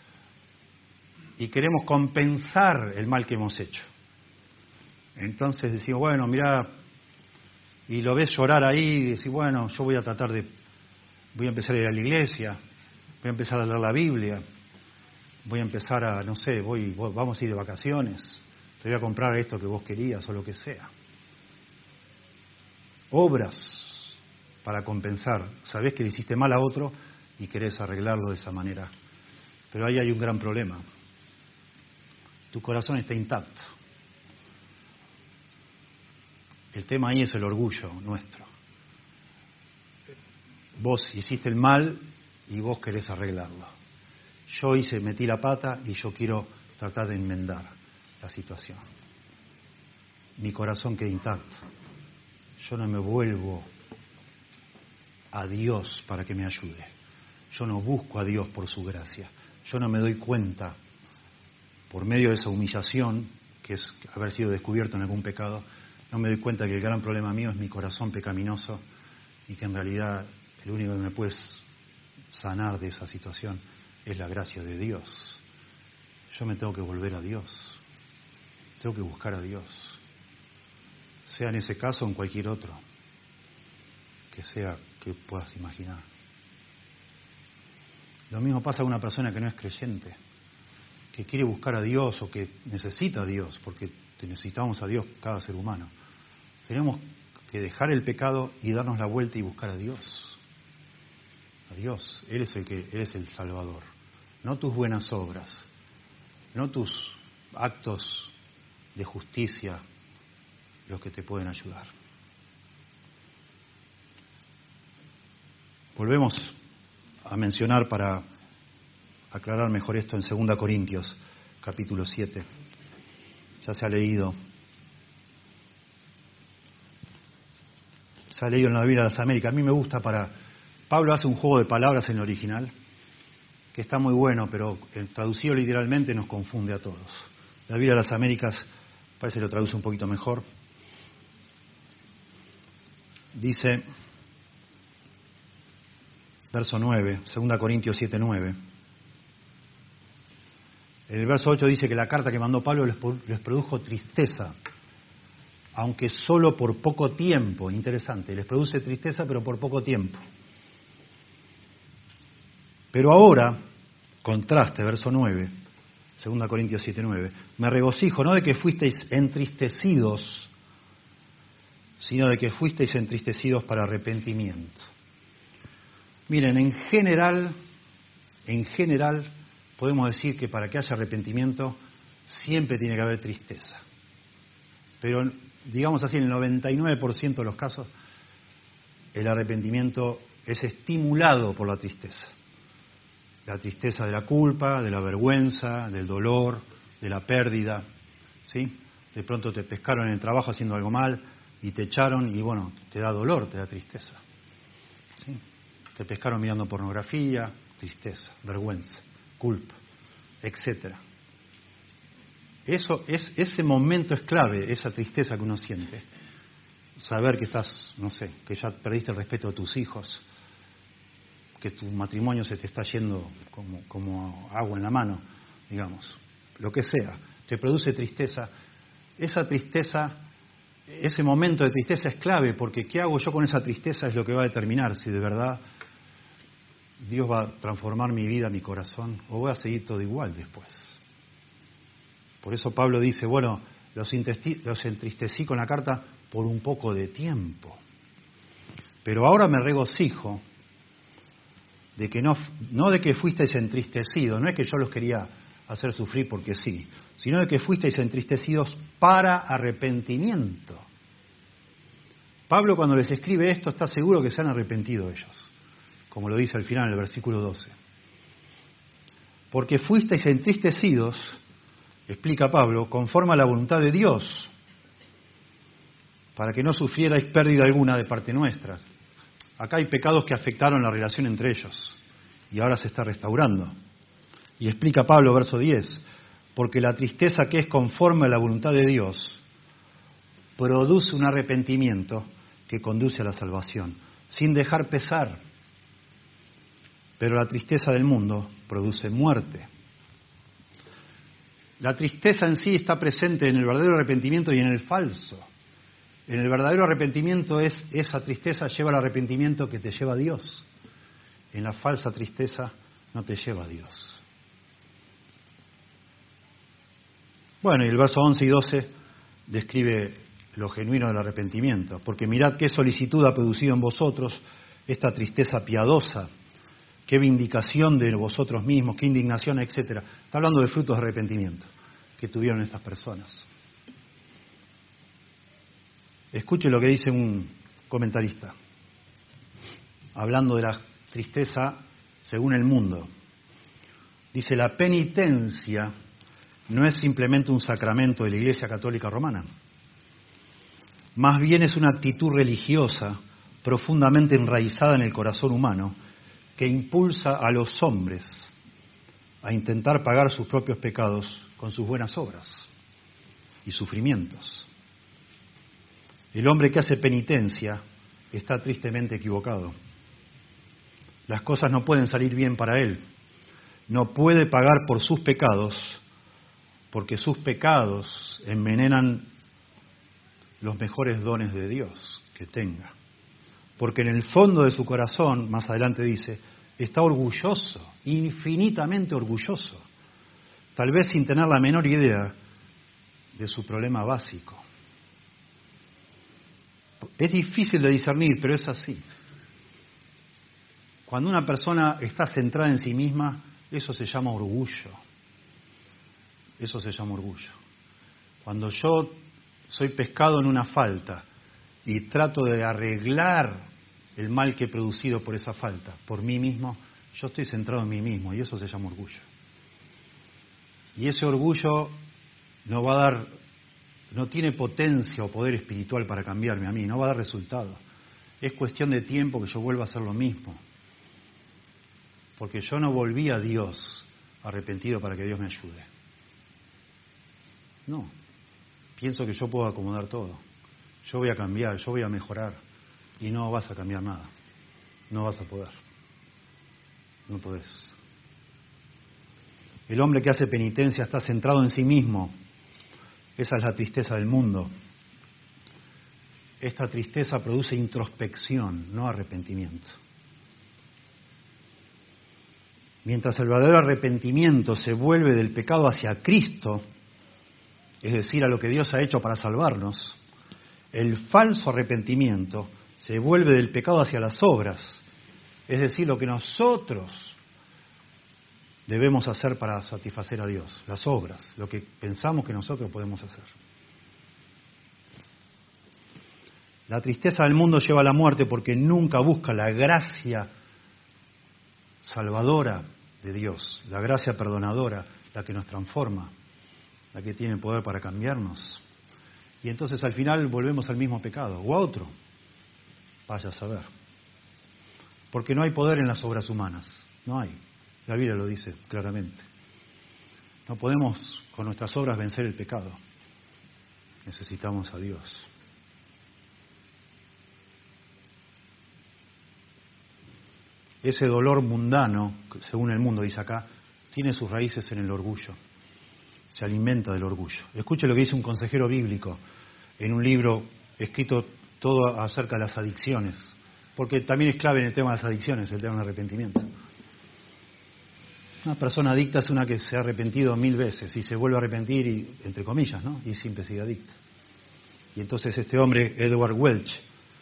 y queremos compensar el mal que hemos hecho. Entonces decimos, bueno, mirá, y lo ves llorar ahí, y decís, bueno, yo voy a empezar a ir a la iglesia, voy a empezar a leer la Biblia, voy a empezar a, no sé, vamos a ir de vacaciones, te voy a comprar esto que vos querías o lo que sea. Obras para compensar. Sabés que le hiciste mal a otro y querés arreglarlo de esa manera. Pero ahí hay un gran problema. Tu corazón está intacto. El tema ahí es el orgullo nuestro. Vos hiciste el mal y vos querés arreglarlo. Yo metí la pata y yo quiero tratar de enmendar la situación. Mi corazón queda intacto. Yo no me vuelvo a Dios para que me ayude. Yo no busco a Dios por su gracia. Yo no me doy cuenta, por medio de esa humillación, que es haber sido descubierto en algún pecado, no me doy cuenta que el gran problema mío es mi corazón pecaminoso y que en realidad el único que me puede sanar de esa situación es la gracia de Dios. Yo me tengo que volver a Dios. Tengo que buscar a Dios. Sea en ese caso o en cualquier otro que sea que puedas imaginar. Lo mismo pasa con una persona que no es creyente, que quiere buscar a Dios o que necesita a Dios, porque necesitamos a Dios cada ser humano. Tenemos que dejar el pecado y darnos la vuelta y buscar a Dios. A Dios. Él es el Salvador. No tus buenas obras, no tus actos de justicia los que te pueden ayudar. Volvemos a mencionar para aclarar mejor esto en 2 Corintios, capítulo 7. Ya se ha leído. Se ha leído en la Biblia de las Américas. A mí me gusta Pablo hace un juego de palabras en el original, que está muy bueno, pero traducido literalmente nos confunde a todos. La Biblia de las Américas parece que lo traduce un poquito mejor. Dice, verso 9, 2 Corintios 7, 9. En el verso 8 dice que la carta que mandó Pablo les produjo tristeza, aunque solo por poco tiempo. Interesante, les produce tristeza pero por poco tiempo. Pero ahora, contraste, verso 9, 2 Corintios 7, 9, me regocijo no de que fuisteis entristecidos, sino de que fuisteis entristecidos para arrepentimiento. Miren, en general, podemos decir que para que haya arrepentimiento siempre tiene que haber tristeza. Pero, digamos así, en el 99% de los casos, el arrepentimiento es estimulado por la tristeza. La tristeza de la culpa, de la vergüenza, del dolor, de la pérdida, ¿sí? De pronto te pescaron en el trabajo haciendo algo mal, y te echaron y bueno, te da dolor, te da tristeza. ¿Sí? Te pescaron mirando pornografía, tristeza, vergüenza, culpa, etcétera. Ese momento es clave, esa tristeza que uno siente. Saber que estás, no sé, que ya perdiste el respeto de tus hijos, que tu matrimonio se te está yendo como agua en la mano, digamos, lo que sea, te produce tristeza. Esa tristeza, ese momento de tristeza es clave, porque ¿qué hago yo con esa tristeza? Es lo que va a determinar si de verdad Dios va a transformar mi vida, mi corazón, o voy a seguir todo igual después. Por eso Pablo dice, bueno, los entristecí con la carta por un poco de tiempo, pero ahora me regocijo de que no de que fuisteis entristecidos, no es que yo los quería hacer sufrir porque sí, sino de que fuisteis entristecidos para arrepentimiento. Pablo cuando les escribe esto está seguro que se han arrepentido ellos, como lo dice al final en el versículo 12. Porque fuisteis entristecidos, explica Pablo, conforme a la voluntad de Dios, para que no sufrierais pérdida alguna de parte nuestra. Acá hay pecados que afectaron la relación entre ellos y ahora se está restaurando. Y explica Pablo, verso 10, porque la tristeza que es conforme a la voluntad de Dios produce un arrepentimiento que conduce a la salvación, sin dejar pesar. Pero la tristeza del mundo produce muerte. La tristeza en sí está presente en el verdadero arrepentimiento y en el falso. En el verdadero arrepentimiento esa tristeza lleva al arrepentimiento que te lleva a Dios. En la falsa tristeza no te lleva a Dios. Bueno, y el verso 11 y 12 describe lo genuino del arrepentimiento. Porque mirad qué solicitud ha producido en vosotros esta tristeza piadosa, qué vindicación de vosotros mismos, qué indignación, etcétera. Está hablando de frutos de arrepentimiento que tuvieron estas personas. Escuche lo que dice un comentarista, hablando de la tristeza según el mundo. Dice, la penitencia no es simplemente un sacramento de la Iglesia Católica Romana. Más bien es una actitud religiosa profundamente enraizada en el corazón humano que impulsa a los hombres a intentar pagar sus propios pecados con sus buenas obras y sufrimientos. El hombre que hace penitencia está tristemente equivocado. Las cosas no pueden salir bien para él. No puede pagar por sus pecados porque sus pecados envenenan los mejores dones de Dios que tenga. Porque en el fondo de su corazón, más adelante dice, está orgulloso, infinitamente orgulloso, tal vez sin tener la menor idea de su problema básico. Es difícil de discernir, pero es así. Cuando una persona está centrada en sí misma, eso se llama orgullo. Eso se llama orgullo. Cuando yo soy pescado en una falta y trato de arreglar el mal que he producido por esa falta, por mí mismo, yo estoy centrado en mí mismo y eso se llama orgullo. Y ese orgullo no tiene potencia o poder espiritual para cambiarme a mí, no va a dar resultado. Es cuestión de tiempo que yo vuelva a hacer lo mismo. Porque yo no volví a Dios arrepentido para que Dios me ayude. No. Pienso que yo puedo acomodar todo. Yo voy a cambiar, yo voy a mejorar. Y no vas a cambiar nada. No vas a poder. No podés. El hombre que hace penitencia está centrado en sí mismo. Esa es la tristeza del mundo. Esta tristeza produce introspección, no arrepentimiento. Mientras el verdadero arrepentimiento se vuelve del pecado hacia Cristo, es decir, a lo que Dios ha hecho para salvarnos, el falso arrepentimiento se vuelve del pecado hacia las obras, es decir, lo que nosotros debemos hacer para satisfacer a Dios, las obras, lo que pensamos que nosotros podemos hacer. La tristeza del mundo lleva a la muerte porque nunca busca la gracia salvadora de Dios, la gracia perdonadora, la que nos transforma, la que tiene poder para cambiarnos. Y entonces al final volvemos al mismo pecado, o a otro. Vaya a saber. Porque no hay poder en las obras humanas. No hay. La Biblia lo dice claramente. No podemos con nuestras obras vencer el pecado. Necesitamos a Dios. Ese dolor mundano, según el mundo dice acá, tiene sus raíces en el orgullo. Se alimenta del orgullo. Escuche lo que dice un consejero bíblico en un libro escrito todo acerca de las adicciones, porque también es clave en el tema de las adicciones, el tema del arrepentimiento. Una persona adicta es una que se ha arrepentido 1000 veces y se vuelve a arrepentir, y, entre comillas, ¿no? Y siempre sigue adicta. Y entonces este hombre, Edward Welch,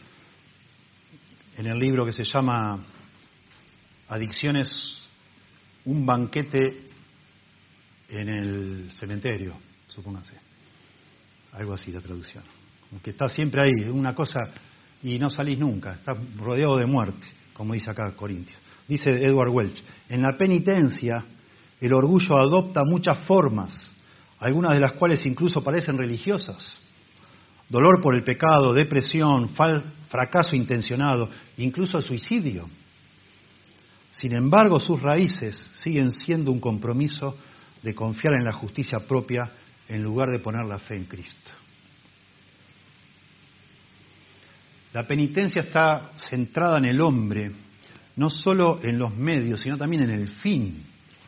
en el libro que se llama Adicciones, un banquete en el cementerio, supóngase. Algo así la traducción. Como que está siempre ahí, una cosa, y no salís nunca, estás rodeado de muerte, como dice acá Corintios. Dice Edward Welch, en la penitencia el orgullo adopta muchas formas, algunas de las cuales incluso parecen religiosas. Dolor por el pecado, depresión, fracaso intencionado, incluso suicidio. Sin embargo, sus raíces siguen siendo un compromiso de confiar en la justicia propia en lugar de poner la fe en Cristo. La penitencia está centrada en el hombre, no solo en los medios, sino también en el fin.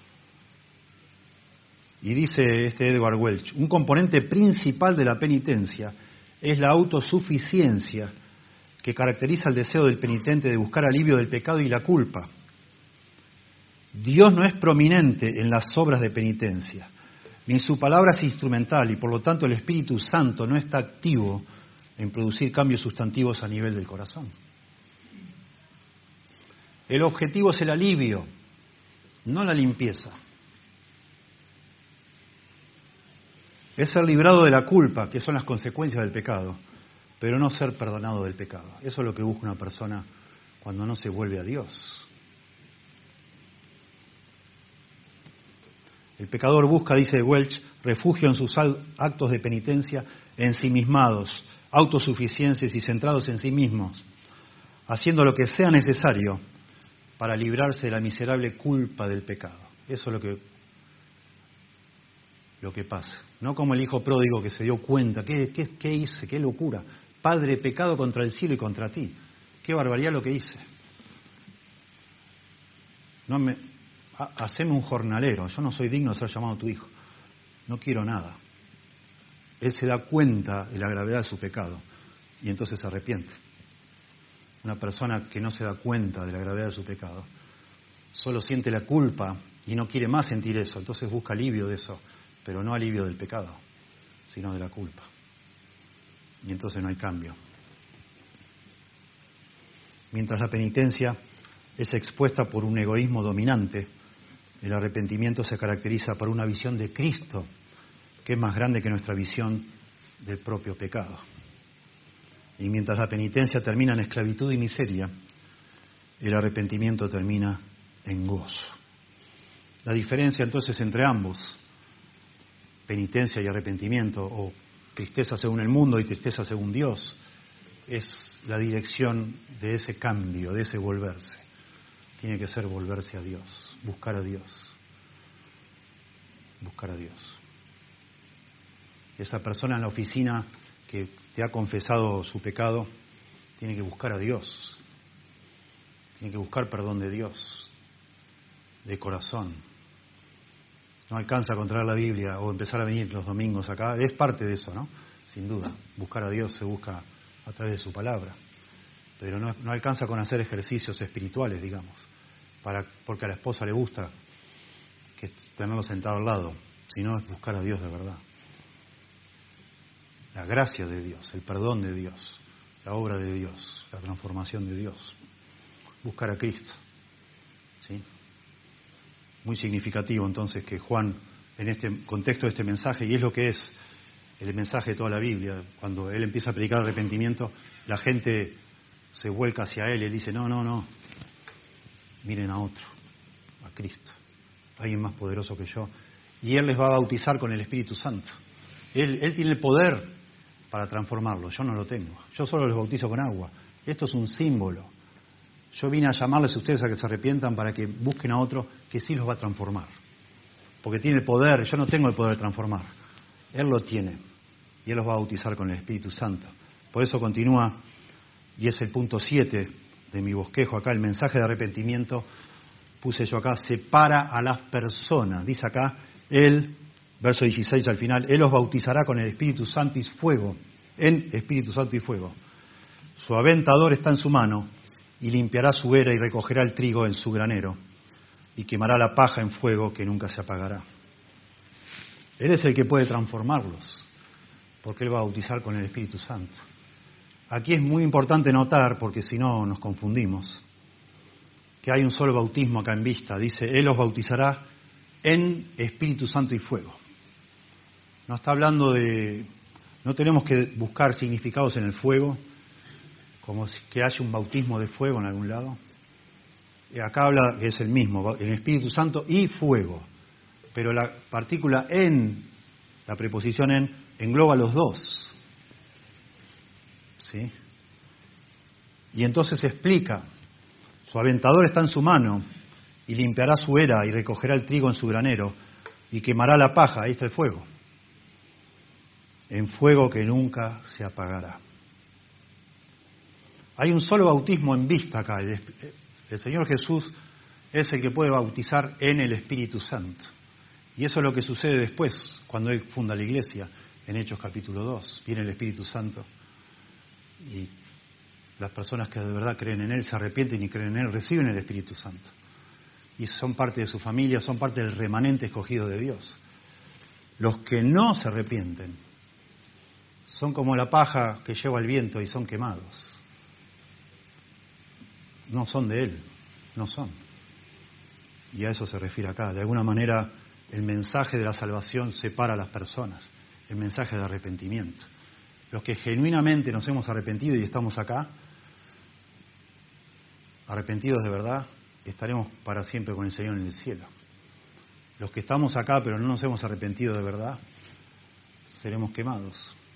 Y dice Edward Welch, un componente principal de la penitencia es la autosuficiencia que caracteriza el deseo del penitente de buscar alivio del pecado y la culpa. Dios no es prominente en las obras de penitencia, ni su palabra es instrumental, y por lo tanto el Espíritu Santo no está activo en producir cambios sustantivos a nivel del corazón. El objetivo es el alivio, no la limpieza. Es ser librado de la culpa, que son las consecuencias del pecado, pero no ser perdonado del pecado. Eso es lo que busca una persona cuando no se vuelve a Dios. El pecador busca, dice Welch, refugio en sus actos de penitencia ensimismados, autosuficientes y centrados en sí mismos, haciendo lo que sea necesario para librarse de la miserable culpa del pecado. Eso es lo que pasa. No como el hijo pródigo que se dio cuenta, ¿qué hice? ¡Qué locura! Padre, pecado contra el cielo y contra ti. ¡Qué barbaridad lo que hice! Haceme un jornalero, yo no soy digno de ser llamado tu hijo. No quiero nada. Él se da cuenta de la gravedad de su pecado y entonces se arrepiente. Una persona que no se da cuenta de la gravedad de su pecado solo siente la culpa y no quiere más sentir eso, entonces busca alivio de eso, pero no alivio del pecado, sino de la culpa. Y entonces no hay cambio. Mientras la penitencia es expuesta por un egoísmo dominante, el arrepentimiento se caracteriza por una visión de Cristo que es más grande que nuestra visión del propio pecado. Y mientras la penitencia termina en esclavitud y miseria, el arrepentimiento termina en gozo. La diferencia entonces entre ambos, penitencia y arrepentimiento, o tristeza según el mundo y tristeza según Dios, es la dirección de ese cambio, de ese volverse. Tiene que ser volverse a Dios, buscar a Dios, buscar a Dios. Esa persona en la oficina que te ha confesado su pecado, tiene que buscar a Dios, tiene que buscar perdón de Dios, de corazón. No alcanza a encontrar la Biblia o empezar a venir los domingos acá, es parte de eso, ¿no? Sin duda, buscar a Dios se busca a través de su palabra, pero no alcanza con hacer ejercicios espirituales, digamos, porque a la esposa le gusta que tenerlo sentado al lado, sino es buscar a Dios de verdad. La gracia de Dios, el perdón de Dios, la obra de Dios, la transformación de Dios. Buscar a Cristo. ¿Sí? Muy significativo entonces que Juan, en este contexto de este mensaje, y es lo que es el mensaje de toda la Biblia, cuando él empieza a predicar arrepentimiento, la gente se vuelca hacia él y él dice, no, miren a otro, a Cristo, alguien más poderoso que yo, y él les va a bautizar con el Espíritu Santo. Él tiene el poder para transformarlos. Yo no lo tengo. Yo solo los bautizo con agua. Esto es un símbolo. Yo vine a llamarles a ustedes a que se arrepientan para que busquen a otro que sí los va a transformar. Porque tiene el poder. Yo no tengo el poder de transformar. Él lo tiene. Y Él los va a bautizar con el Espíritu Santo. Por eso continúa, y es el punto 7 de mi bosquejo acá, el mensaje de arrepentimiento. Puse yo acá, separa a las personas. Dice acá, Él, verso 16 al final, Él los bautizará con el Espíritu Santo y fuego. En Espíritu Santo y fuego. Su aventador está en su mano y limpiará su era y recogerá el trigo en su granero y quemará la paja en fuego que nunca se apagará. Él es el que puede transformarlos, porque Él va a bautizar con el Espíritu Santo. Aquí es muy importante notar, porque si no nos confundimos, que hay un solo bautismo acá en vista. Dice, Él los bautizará en Espíritu Santo y fuego. No está hablando de... No tenemos que buscar significados en el fuego, como que haya un bautismo de fuego en algún lado. Y acá habla que es el mismo, el Espíritu Santo y fuego. Pero la partícula en, la preposición en, engloba los dos. ¿Sí? Y entonces explica, su aventador está en su mano y limpiará su era y recogerá el trigo en su granero y quemará la paja, ahí está el fuego, en fuego que nunca se apagará. Hay un solo bautismo en vista acá. El Señor Jesús es el que puede bautizar en el Espíritu Santo. Y eso es lo que sucede después, cuando Él funda la iglesia, en Hechos capítulo 2. Viene el Espíritu Santo y las personas que de verdad creen en Él, se arrepienten y creen en Él, reciben el Espíritu Santo. Y son parte de su familia, son parte del remanente escogido de Dios. Los que no se arrepienten son como la paja que lleva el viento y son quemados. No son de Él, no son. Y a eso se refiere acá. De alguna manera, el mensaje de la salvación separa a las personas, el mensaje de arrepentimiento. Los que genuinamente nos hemos arrepentido y estamos acá, arrepentidos de verdad, estaremos para siempre con el Señor en el cielo. Los que estamos acá pero no nos hemos arrepentido de verdad, seremos quemados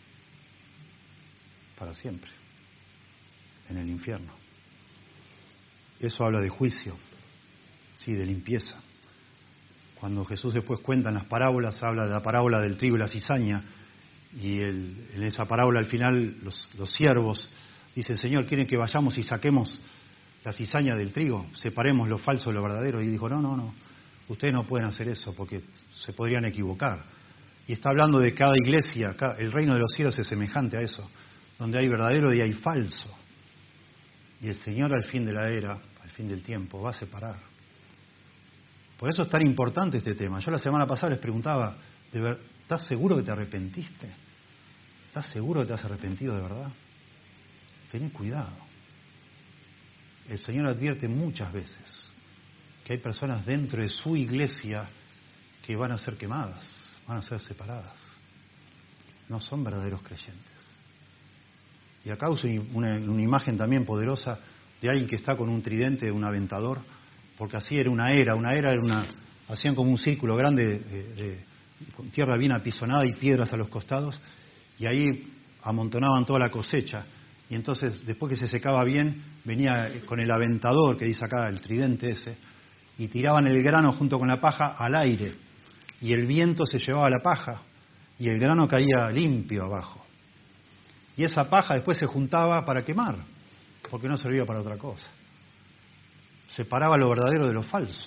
para siempre en el infierno. Eso habla de juicio, sí, de limpieza. Cuando Jesús después cuenta en las parábolas, habla de la parábola del trigo y la cizaña, y en esa parábola al final los siervos dicen, Señor, ¿quieren que vayamos y saquemos la cizaña del trigo? Separemos lo falso de lo verdadero. Y dijo, no, ustedes no pueden hacer eso porque se podrían equivocar. Y está hablando de cada iglesia, el reino de los cielos es semejante a eso, donde hay verdadero y hay falso. Y el Señor al fin de la era, al fin del tiempo, va a separar. Por eso es tan importante este tema. Yo la semana pasada les preguntaba, ¿estás seguro que te arrepentiste? ¿Estás seguro que te has arrepentido de verdad? Ten cuidado. El Señor advierte muchas veces que hay personas dentro de su iglesia que van a ser quemadas, van a ser separadas. No son verdaderos creyentes. Y acá uso una imagen también poderosa de alguien que está con un tridente, un aventador, porque así era una era hacían como un círculo grande con tierra bien apisonada y piedras a los costados, y ahí amontonaban toda la cosecha. Y entonces, después que se secaba bien, venía con el aventador, que dice acá el tridente ese, y tiraban el grano junto con la paja al aire, y el viento se llevaba la paja, y el grano caía limpio abajo. Y esa paja después se juntaba para quemar, porque no servía para otra cosa. Separaba lo verdadero de lo falso.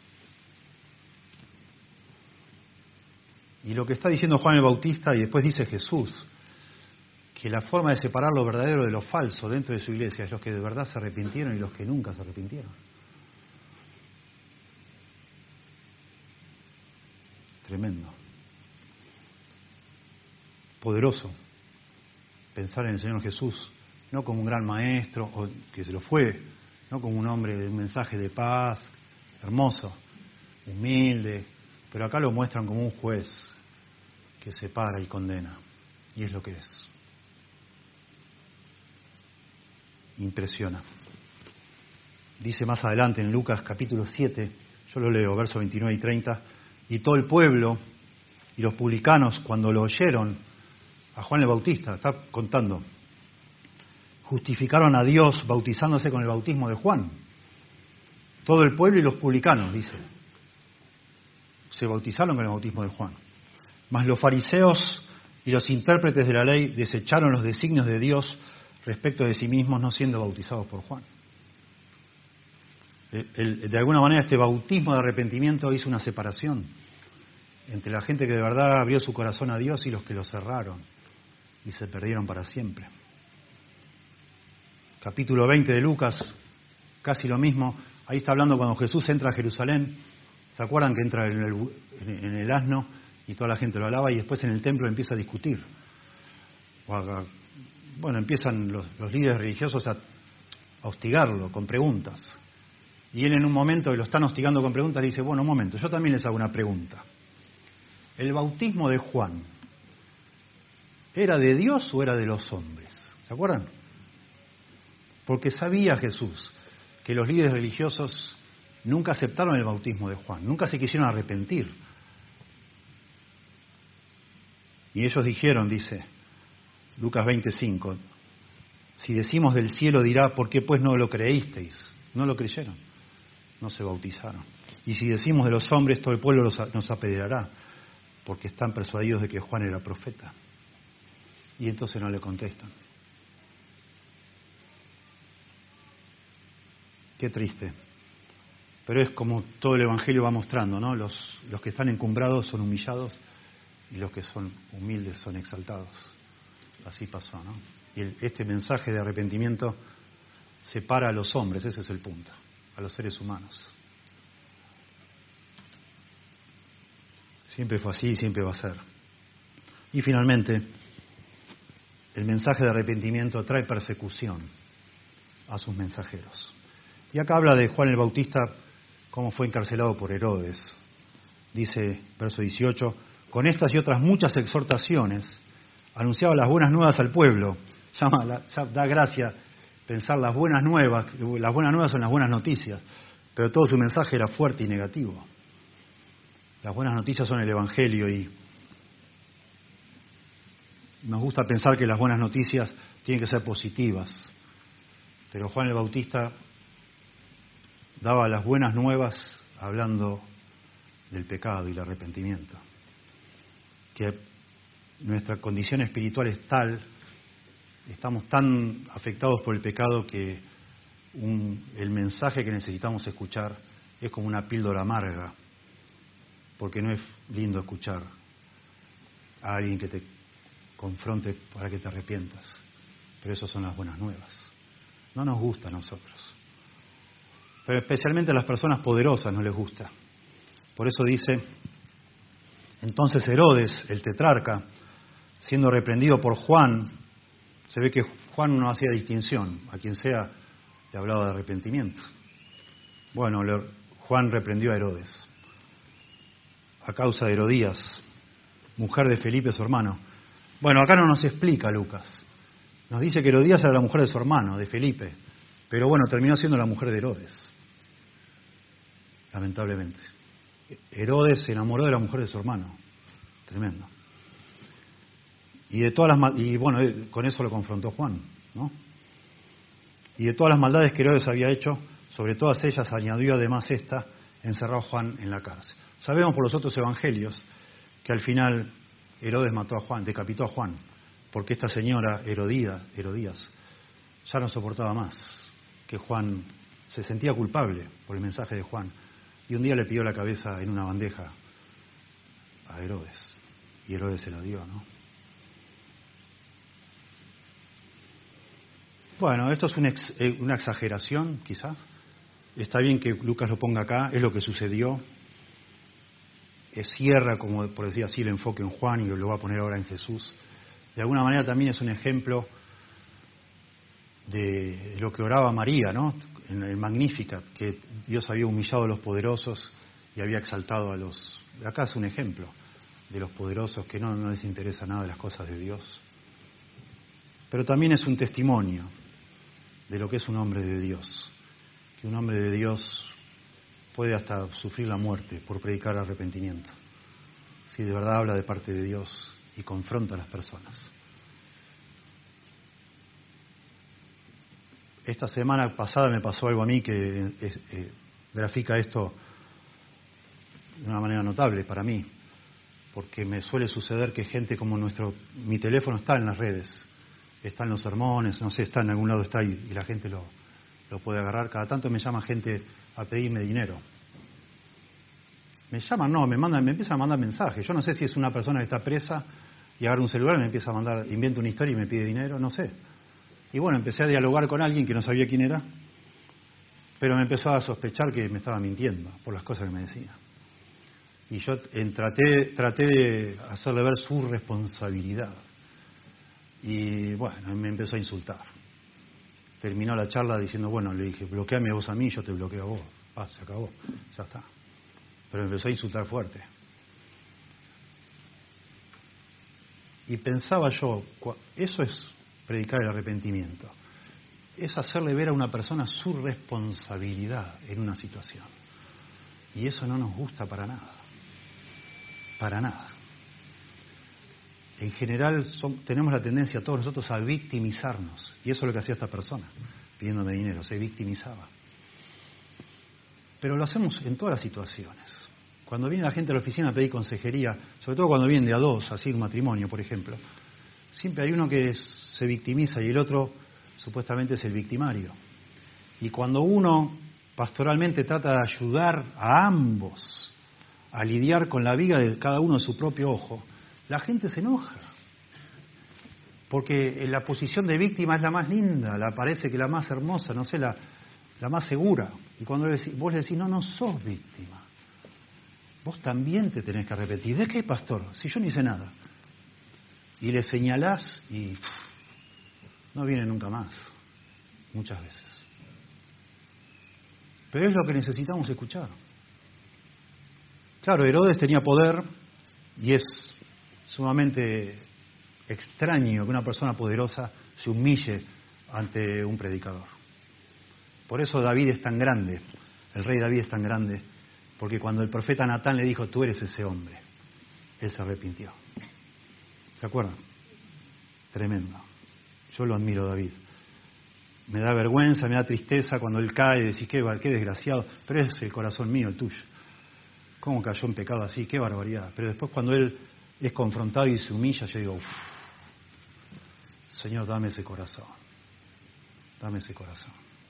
Y lo que está diciendo Juan el Bautista, y después dice Jesús, que la forma de separar lo verdadero de lo falso dentro de su iglesia es los que de verdad se arrepintieron y los que nunca se arrepintieron. Tremendo. Poderoso pensar en el Señor Jesús, no como un gran maestro, o que se lo fue, no como un hombre de un mensaje de paz, hermoso, humilde, pero acá lo muestran como un juez que separa y condena, y es lo que es. Impresiona. Dice más adelante en Lucas capítulo 7, yo lo leo, versos 29 y 30, y todo el pueblo y los publicanos cuando lo oyeron a Juan el Bautista, está contando. Justificaron a Dios bautizándose con el bautismo de Juan. Todo el pueblo y los publicanos, dice, se bautizaron con el bautismo de Juan. Mas los fariseos y los intérpretes de la ley desecharon los designios de Dios respecto de sí mismos, no siendo bautizados por Juan. De alguna manera este bautismo de arrepentimiento hizo una separación entre la gente que de verdad abrió su corazón a Dios y los que lo cerraron y se perdieron para siempre. Capítulo 20 de Lucas, casi lo mismo. Ahí está hablando cuando Jesús entra a Jerusalén. ¿Se acuerdan que entra en el asno y toda la gente lo alaba y después en el templo empieza a discutir? Bueno, empiezan los líderes religiosos a hostigarlo con preguntas. Y él en un momento que lo están hostigando con preguntas le dice, bueno, un momento, yo también les hago una pregunta. ¿El bautismo de Juan era de Dios o era de los hombres? ¿Se acuerdan? Porque sabía Jesús que los líderes religiosos nunca aceptaron el bautismo de Juan, nunca se quisieron arrepentir. Y ellos dijeron, dice Lucas 25, si decimos del cielo dirá, ¿por qué pues no lo creísteis? No lo creyeron, no se bautizaron. Y si decimos de los hombres, todo el pueblo nos apedreará, porque están persuadidos de que Juan era profeta. Y entonces no le contestan. Qué triste. Pero es como todo el Evangelio va mostrando, ¿no? Los que están encumbrados son humillados y los que son humildes son exaltados. Así pasó, ¿no? Y este mensaje de arrepentimiento separa a los hombres, ese es el punto, a los seres humanos. Siempre fue así y siempre va a ser. Y finalmente, el mensaje de arrepentimiento trae persecución a sus mensajeros. Y acá habla de Juan el Bautista, cómo fue encarcelado por Herodes. Dice, verso 18, con estas y otras muchas exhortaciones, anunciaba las buenas nuevas al pueblo. Da gracia pensar las buenas nuevas son las buenas noticias, pero todo su mensaje era fuerte y negativo. Las buenas noticias son el Evangelio y nos gusta pensar que las buenas noticias tienen que ser positivas, pero Juan el Bautista daba las buenas nuevas hablando del pecado y el arrepentimiento. Que nuestra condición espiritual es tal, estamos tan afectados por el pecado que el mensaje que necesitamos escuchar es como una píldora amarga, porque no es lindo escuchar a alguien que te confronte para que te arrepientas. Pero esas son las buenas nuevas. No nos gusta a nosotros. Pero especialmente a las personas poderosas no les gusta. Por eso dice, entonces Herodes, el tetrarca, siendo reprendido por Juan, se ve que Juan no hacía distinción, a quien sea le hablaba de arrepentimiento. Bueno, Juan reprendió a Herodes, a causa de Herodías, mujer de Felipe, su hermano. Bueno, acá no nos explica Lucas. Nos dice que Herodías era la mujer de su hermano, de Felipe, pero bueno, terminó siendo la mujer de Herodes. Lamentablemente. Herodes se enamoró de la mujer de su hermano. Tremendo. Y bueno, con eso lo confrontó Juan, ¿no? Y de todas las maldades que Herodes había hecho, sobre todas ellas añadió además esta, encerró a Juan en la cárcel. Sabemos por los otros evangelios que al final Herodes mató a Juan, decapitó a Juan, porque esta señora Herodías ya no soportaba más, que Juan se sentía culpable por el mensaje de Juan. Y un día le pidió la cabeza en una bandeja a Herodes. Y Herodes se la dio, ¿no? Bueno, esto es una exageración, quizás. Está bien que Lucas lo ponga acá, es lo que sucedió. Cierra, como por decir así, el enfoque en Juan y lo va a poner ahora en Jesús. De alguna manera también es un ejemplo de lo que oraba María, ¿no? En el Magnificat, que Dios había humillado a los poderosos y había exaltado a los... Acá es un ejemplo de los poderosos que no les interesa nada de las cosas de Dios. Pero también es un testimonio de lo que es un hombre de Dios. Que un hombre de Dios puede hasta sufrir la muerte por predicar arrepentimiento. Si de verdad habla de parte de Dios y confronta a las personas. Esta semana pasada me pasó algo a mí que grafica esto de una manera notable para mí, porque me suele suceder que gente como mi teléfono está en las redes, está en los sermones, no sé, está en algún lado, está ahí, y la gente lo puede agarrar. Cada tanto me llama gente a pedirme dinero. Me llaman, no, me empiezan a mandar mensajes. Yo no sé si es una persona que está presa y agarra un celular y me empieza a mandar, inventa una historia y me pide dinero, no sé. Y bueno, empecé a dialogar con alguien que no sabía quién era, pero me empezó a sospechar que me estaba mintiendo por las cosas que me decía. Y yo traté de hacerle ver su responsabilidad. Y bueno, me empezó a insultar. Terminó la charla diciendo, bueno, le dije, bloqueame vos a mí, yo te bloqueo a vos. Se acabó, ya está. Pero me empezó a insultar fuerte. Y pensaba yo, eso es predicar el arrepentimiento. Es hacerle ver a una persona su responsabilidad en una situación. Y eso no nos gusta para nada. Para nada. En general tenemos la tendencia todos nosotros a victimizarnos. Y eso es lo que hacía esta persona, pidiéndome dinero, se victimizaba. Pero lo hacemos en todas las situaciones. Cuando viene la gente a la oficina a pedir consejería, sobre todo cuando vienen de a dos, así un matrimonio, por ejemplo, siempre hay uno que se victimiza y el otro supuestamente es el victimario. Y cuando uno pastoralmente trata de ayudar a ambos a lidiar con la viga de cada uno de su propio ojo, la gente se enoja. Porque la posición de víctima es la más linda, parece que la más hermosa, no sé, la más segura. Y cuando vos le decís, no sos víctima. Vos también te tenés que arrepentir. ¿De qué, pastor? Si yo no hice nada. Y le señalás y no viene nunca más. Muchas veces. Pero es lo que necesitamos escuchar. Claro, Herodes tenía poder y es sumamente extraño que una persona poderosa se humille ante un predicador. Por eso David es tan grande, el rey David es tan grande, porque cuando el profeta Natán le dijo, tú eres ese hombre, él se arrepintió. ¿Se acuerdan? Tremendo. Yo lo admiro, David. Me da vergüenza, me da tristeza cuando él cae y decís, qué desgraciado, pero es el corazón mío, el tuyo. ¿Cómo cayó en pecado así? ¡Qué barbaridad! Pero después cuando él es confrontado y se humilla, yo digo, Señor, dame ese corazón. Dame ese corazón.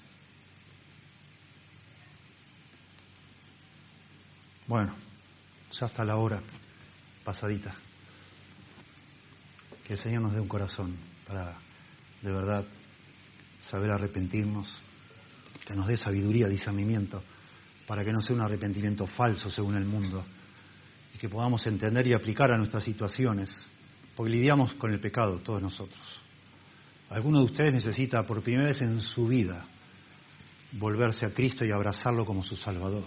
Bueno, ya está la hora pasadita. Que el Señor nos dé un corazón para, de verdad, saber arrepentirnos. Que nos dé sabiduría, discernimiento, para que no sea un arrepentimiento falso según el mundo, y que podamos entender y aplicar a nuestras situaciones, porque lidiamos con el pecado todos nosotros. Alguno de ustedes necesita por primera vez en su vida volverse a Cristo y abrazarlo como su Salvador,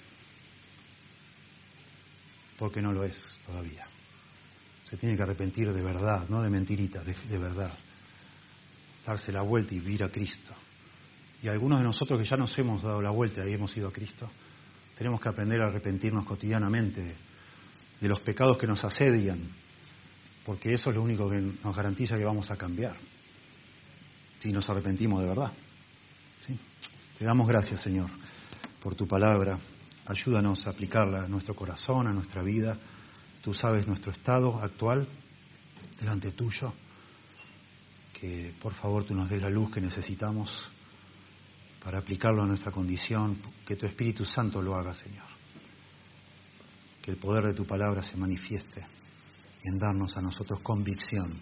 porque no lo es todavía. Se tiene que arrepentir de verdad, no de mentiritas, de verdad, darse la vuelta y vivir a Cristo. Y algunos de nosotros que ya nos hemos dado la vuelta y hemos ido a Cristo, tenemos que aprender a arrepentirnos cotidianamente de los pecados que nos asedian, porque eso es lo único que nos garantiza que vamos a cambiar, si nos arrepentimos de verdad. ¿Sí? Te damos gracias, Señor, por tu palabra. Ayúdanos a aplicarla a nuestro corazón, a nuestra vida. Tú sabes nuestro estado actual delante tuyo. Que por favor tú nos des la luz que necesitamos para aplicarlo a nuestra condición, que tu Espíritu Santo lo haga, Señor. Que el poder de tu palabra se manifieste en darnos a nosotros convicción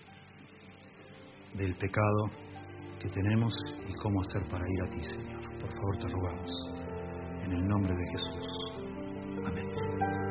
del pecado que tenemos y cómo hacer para ir a ti, Señor. Por favor, te rogamos, en el nombre de Jesús. Amén.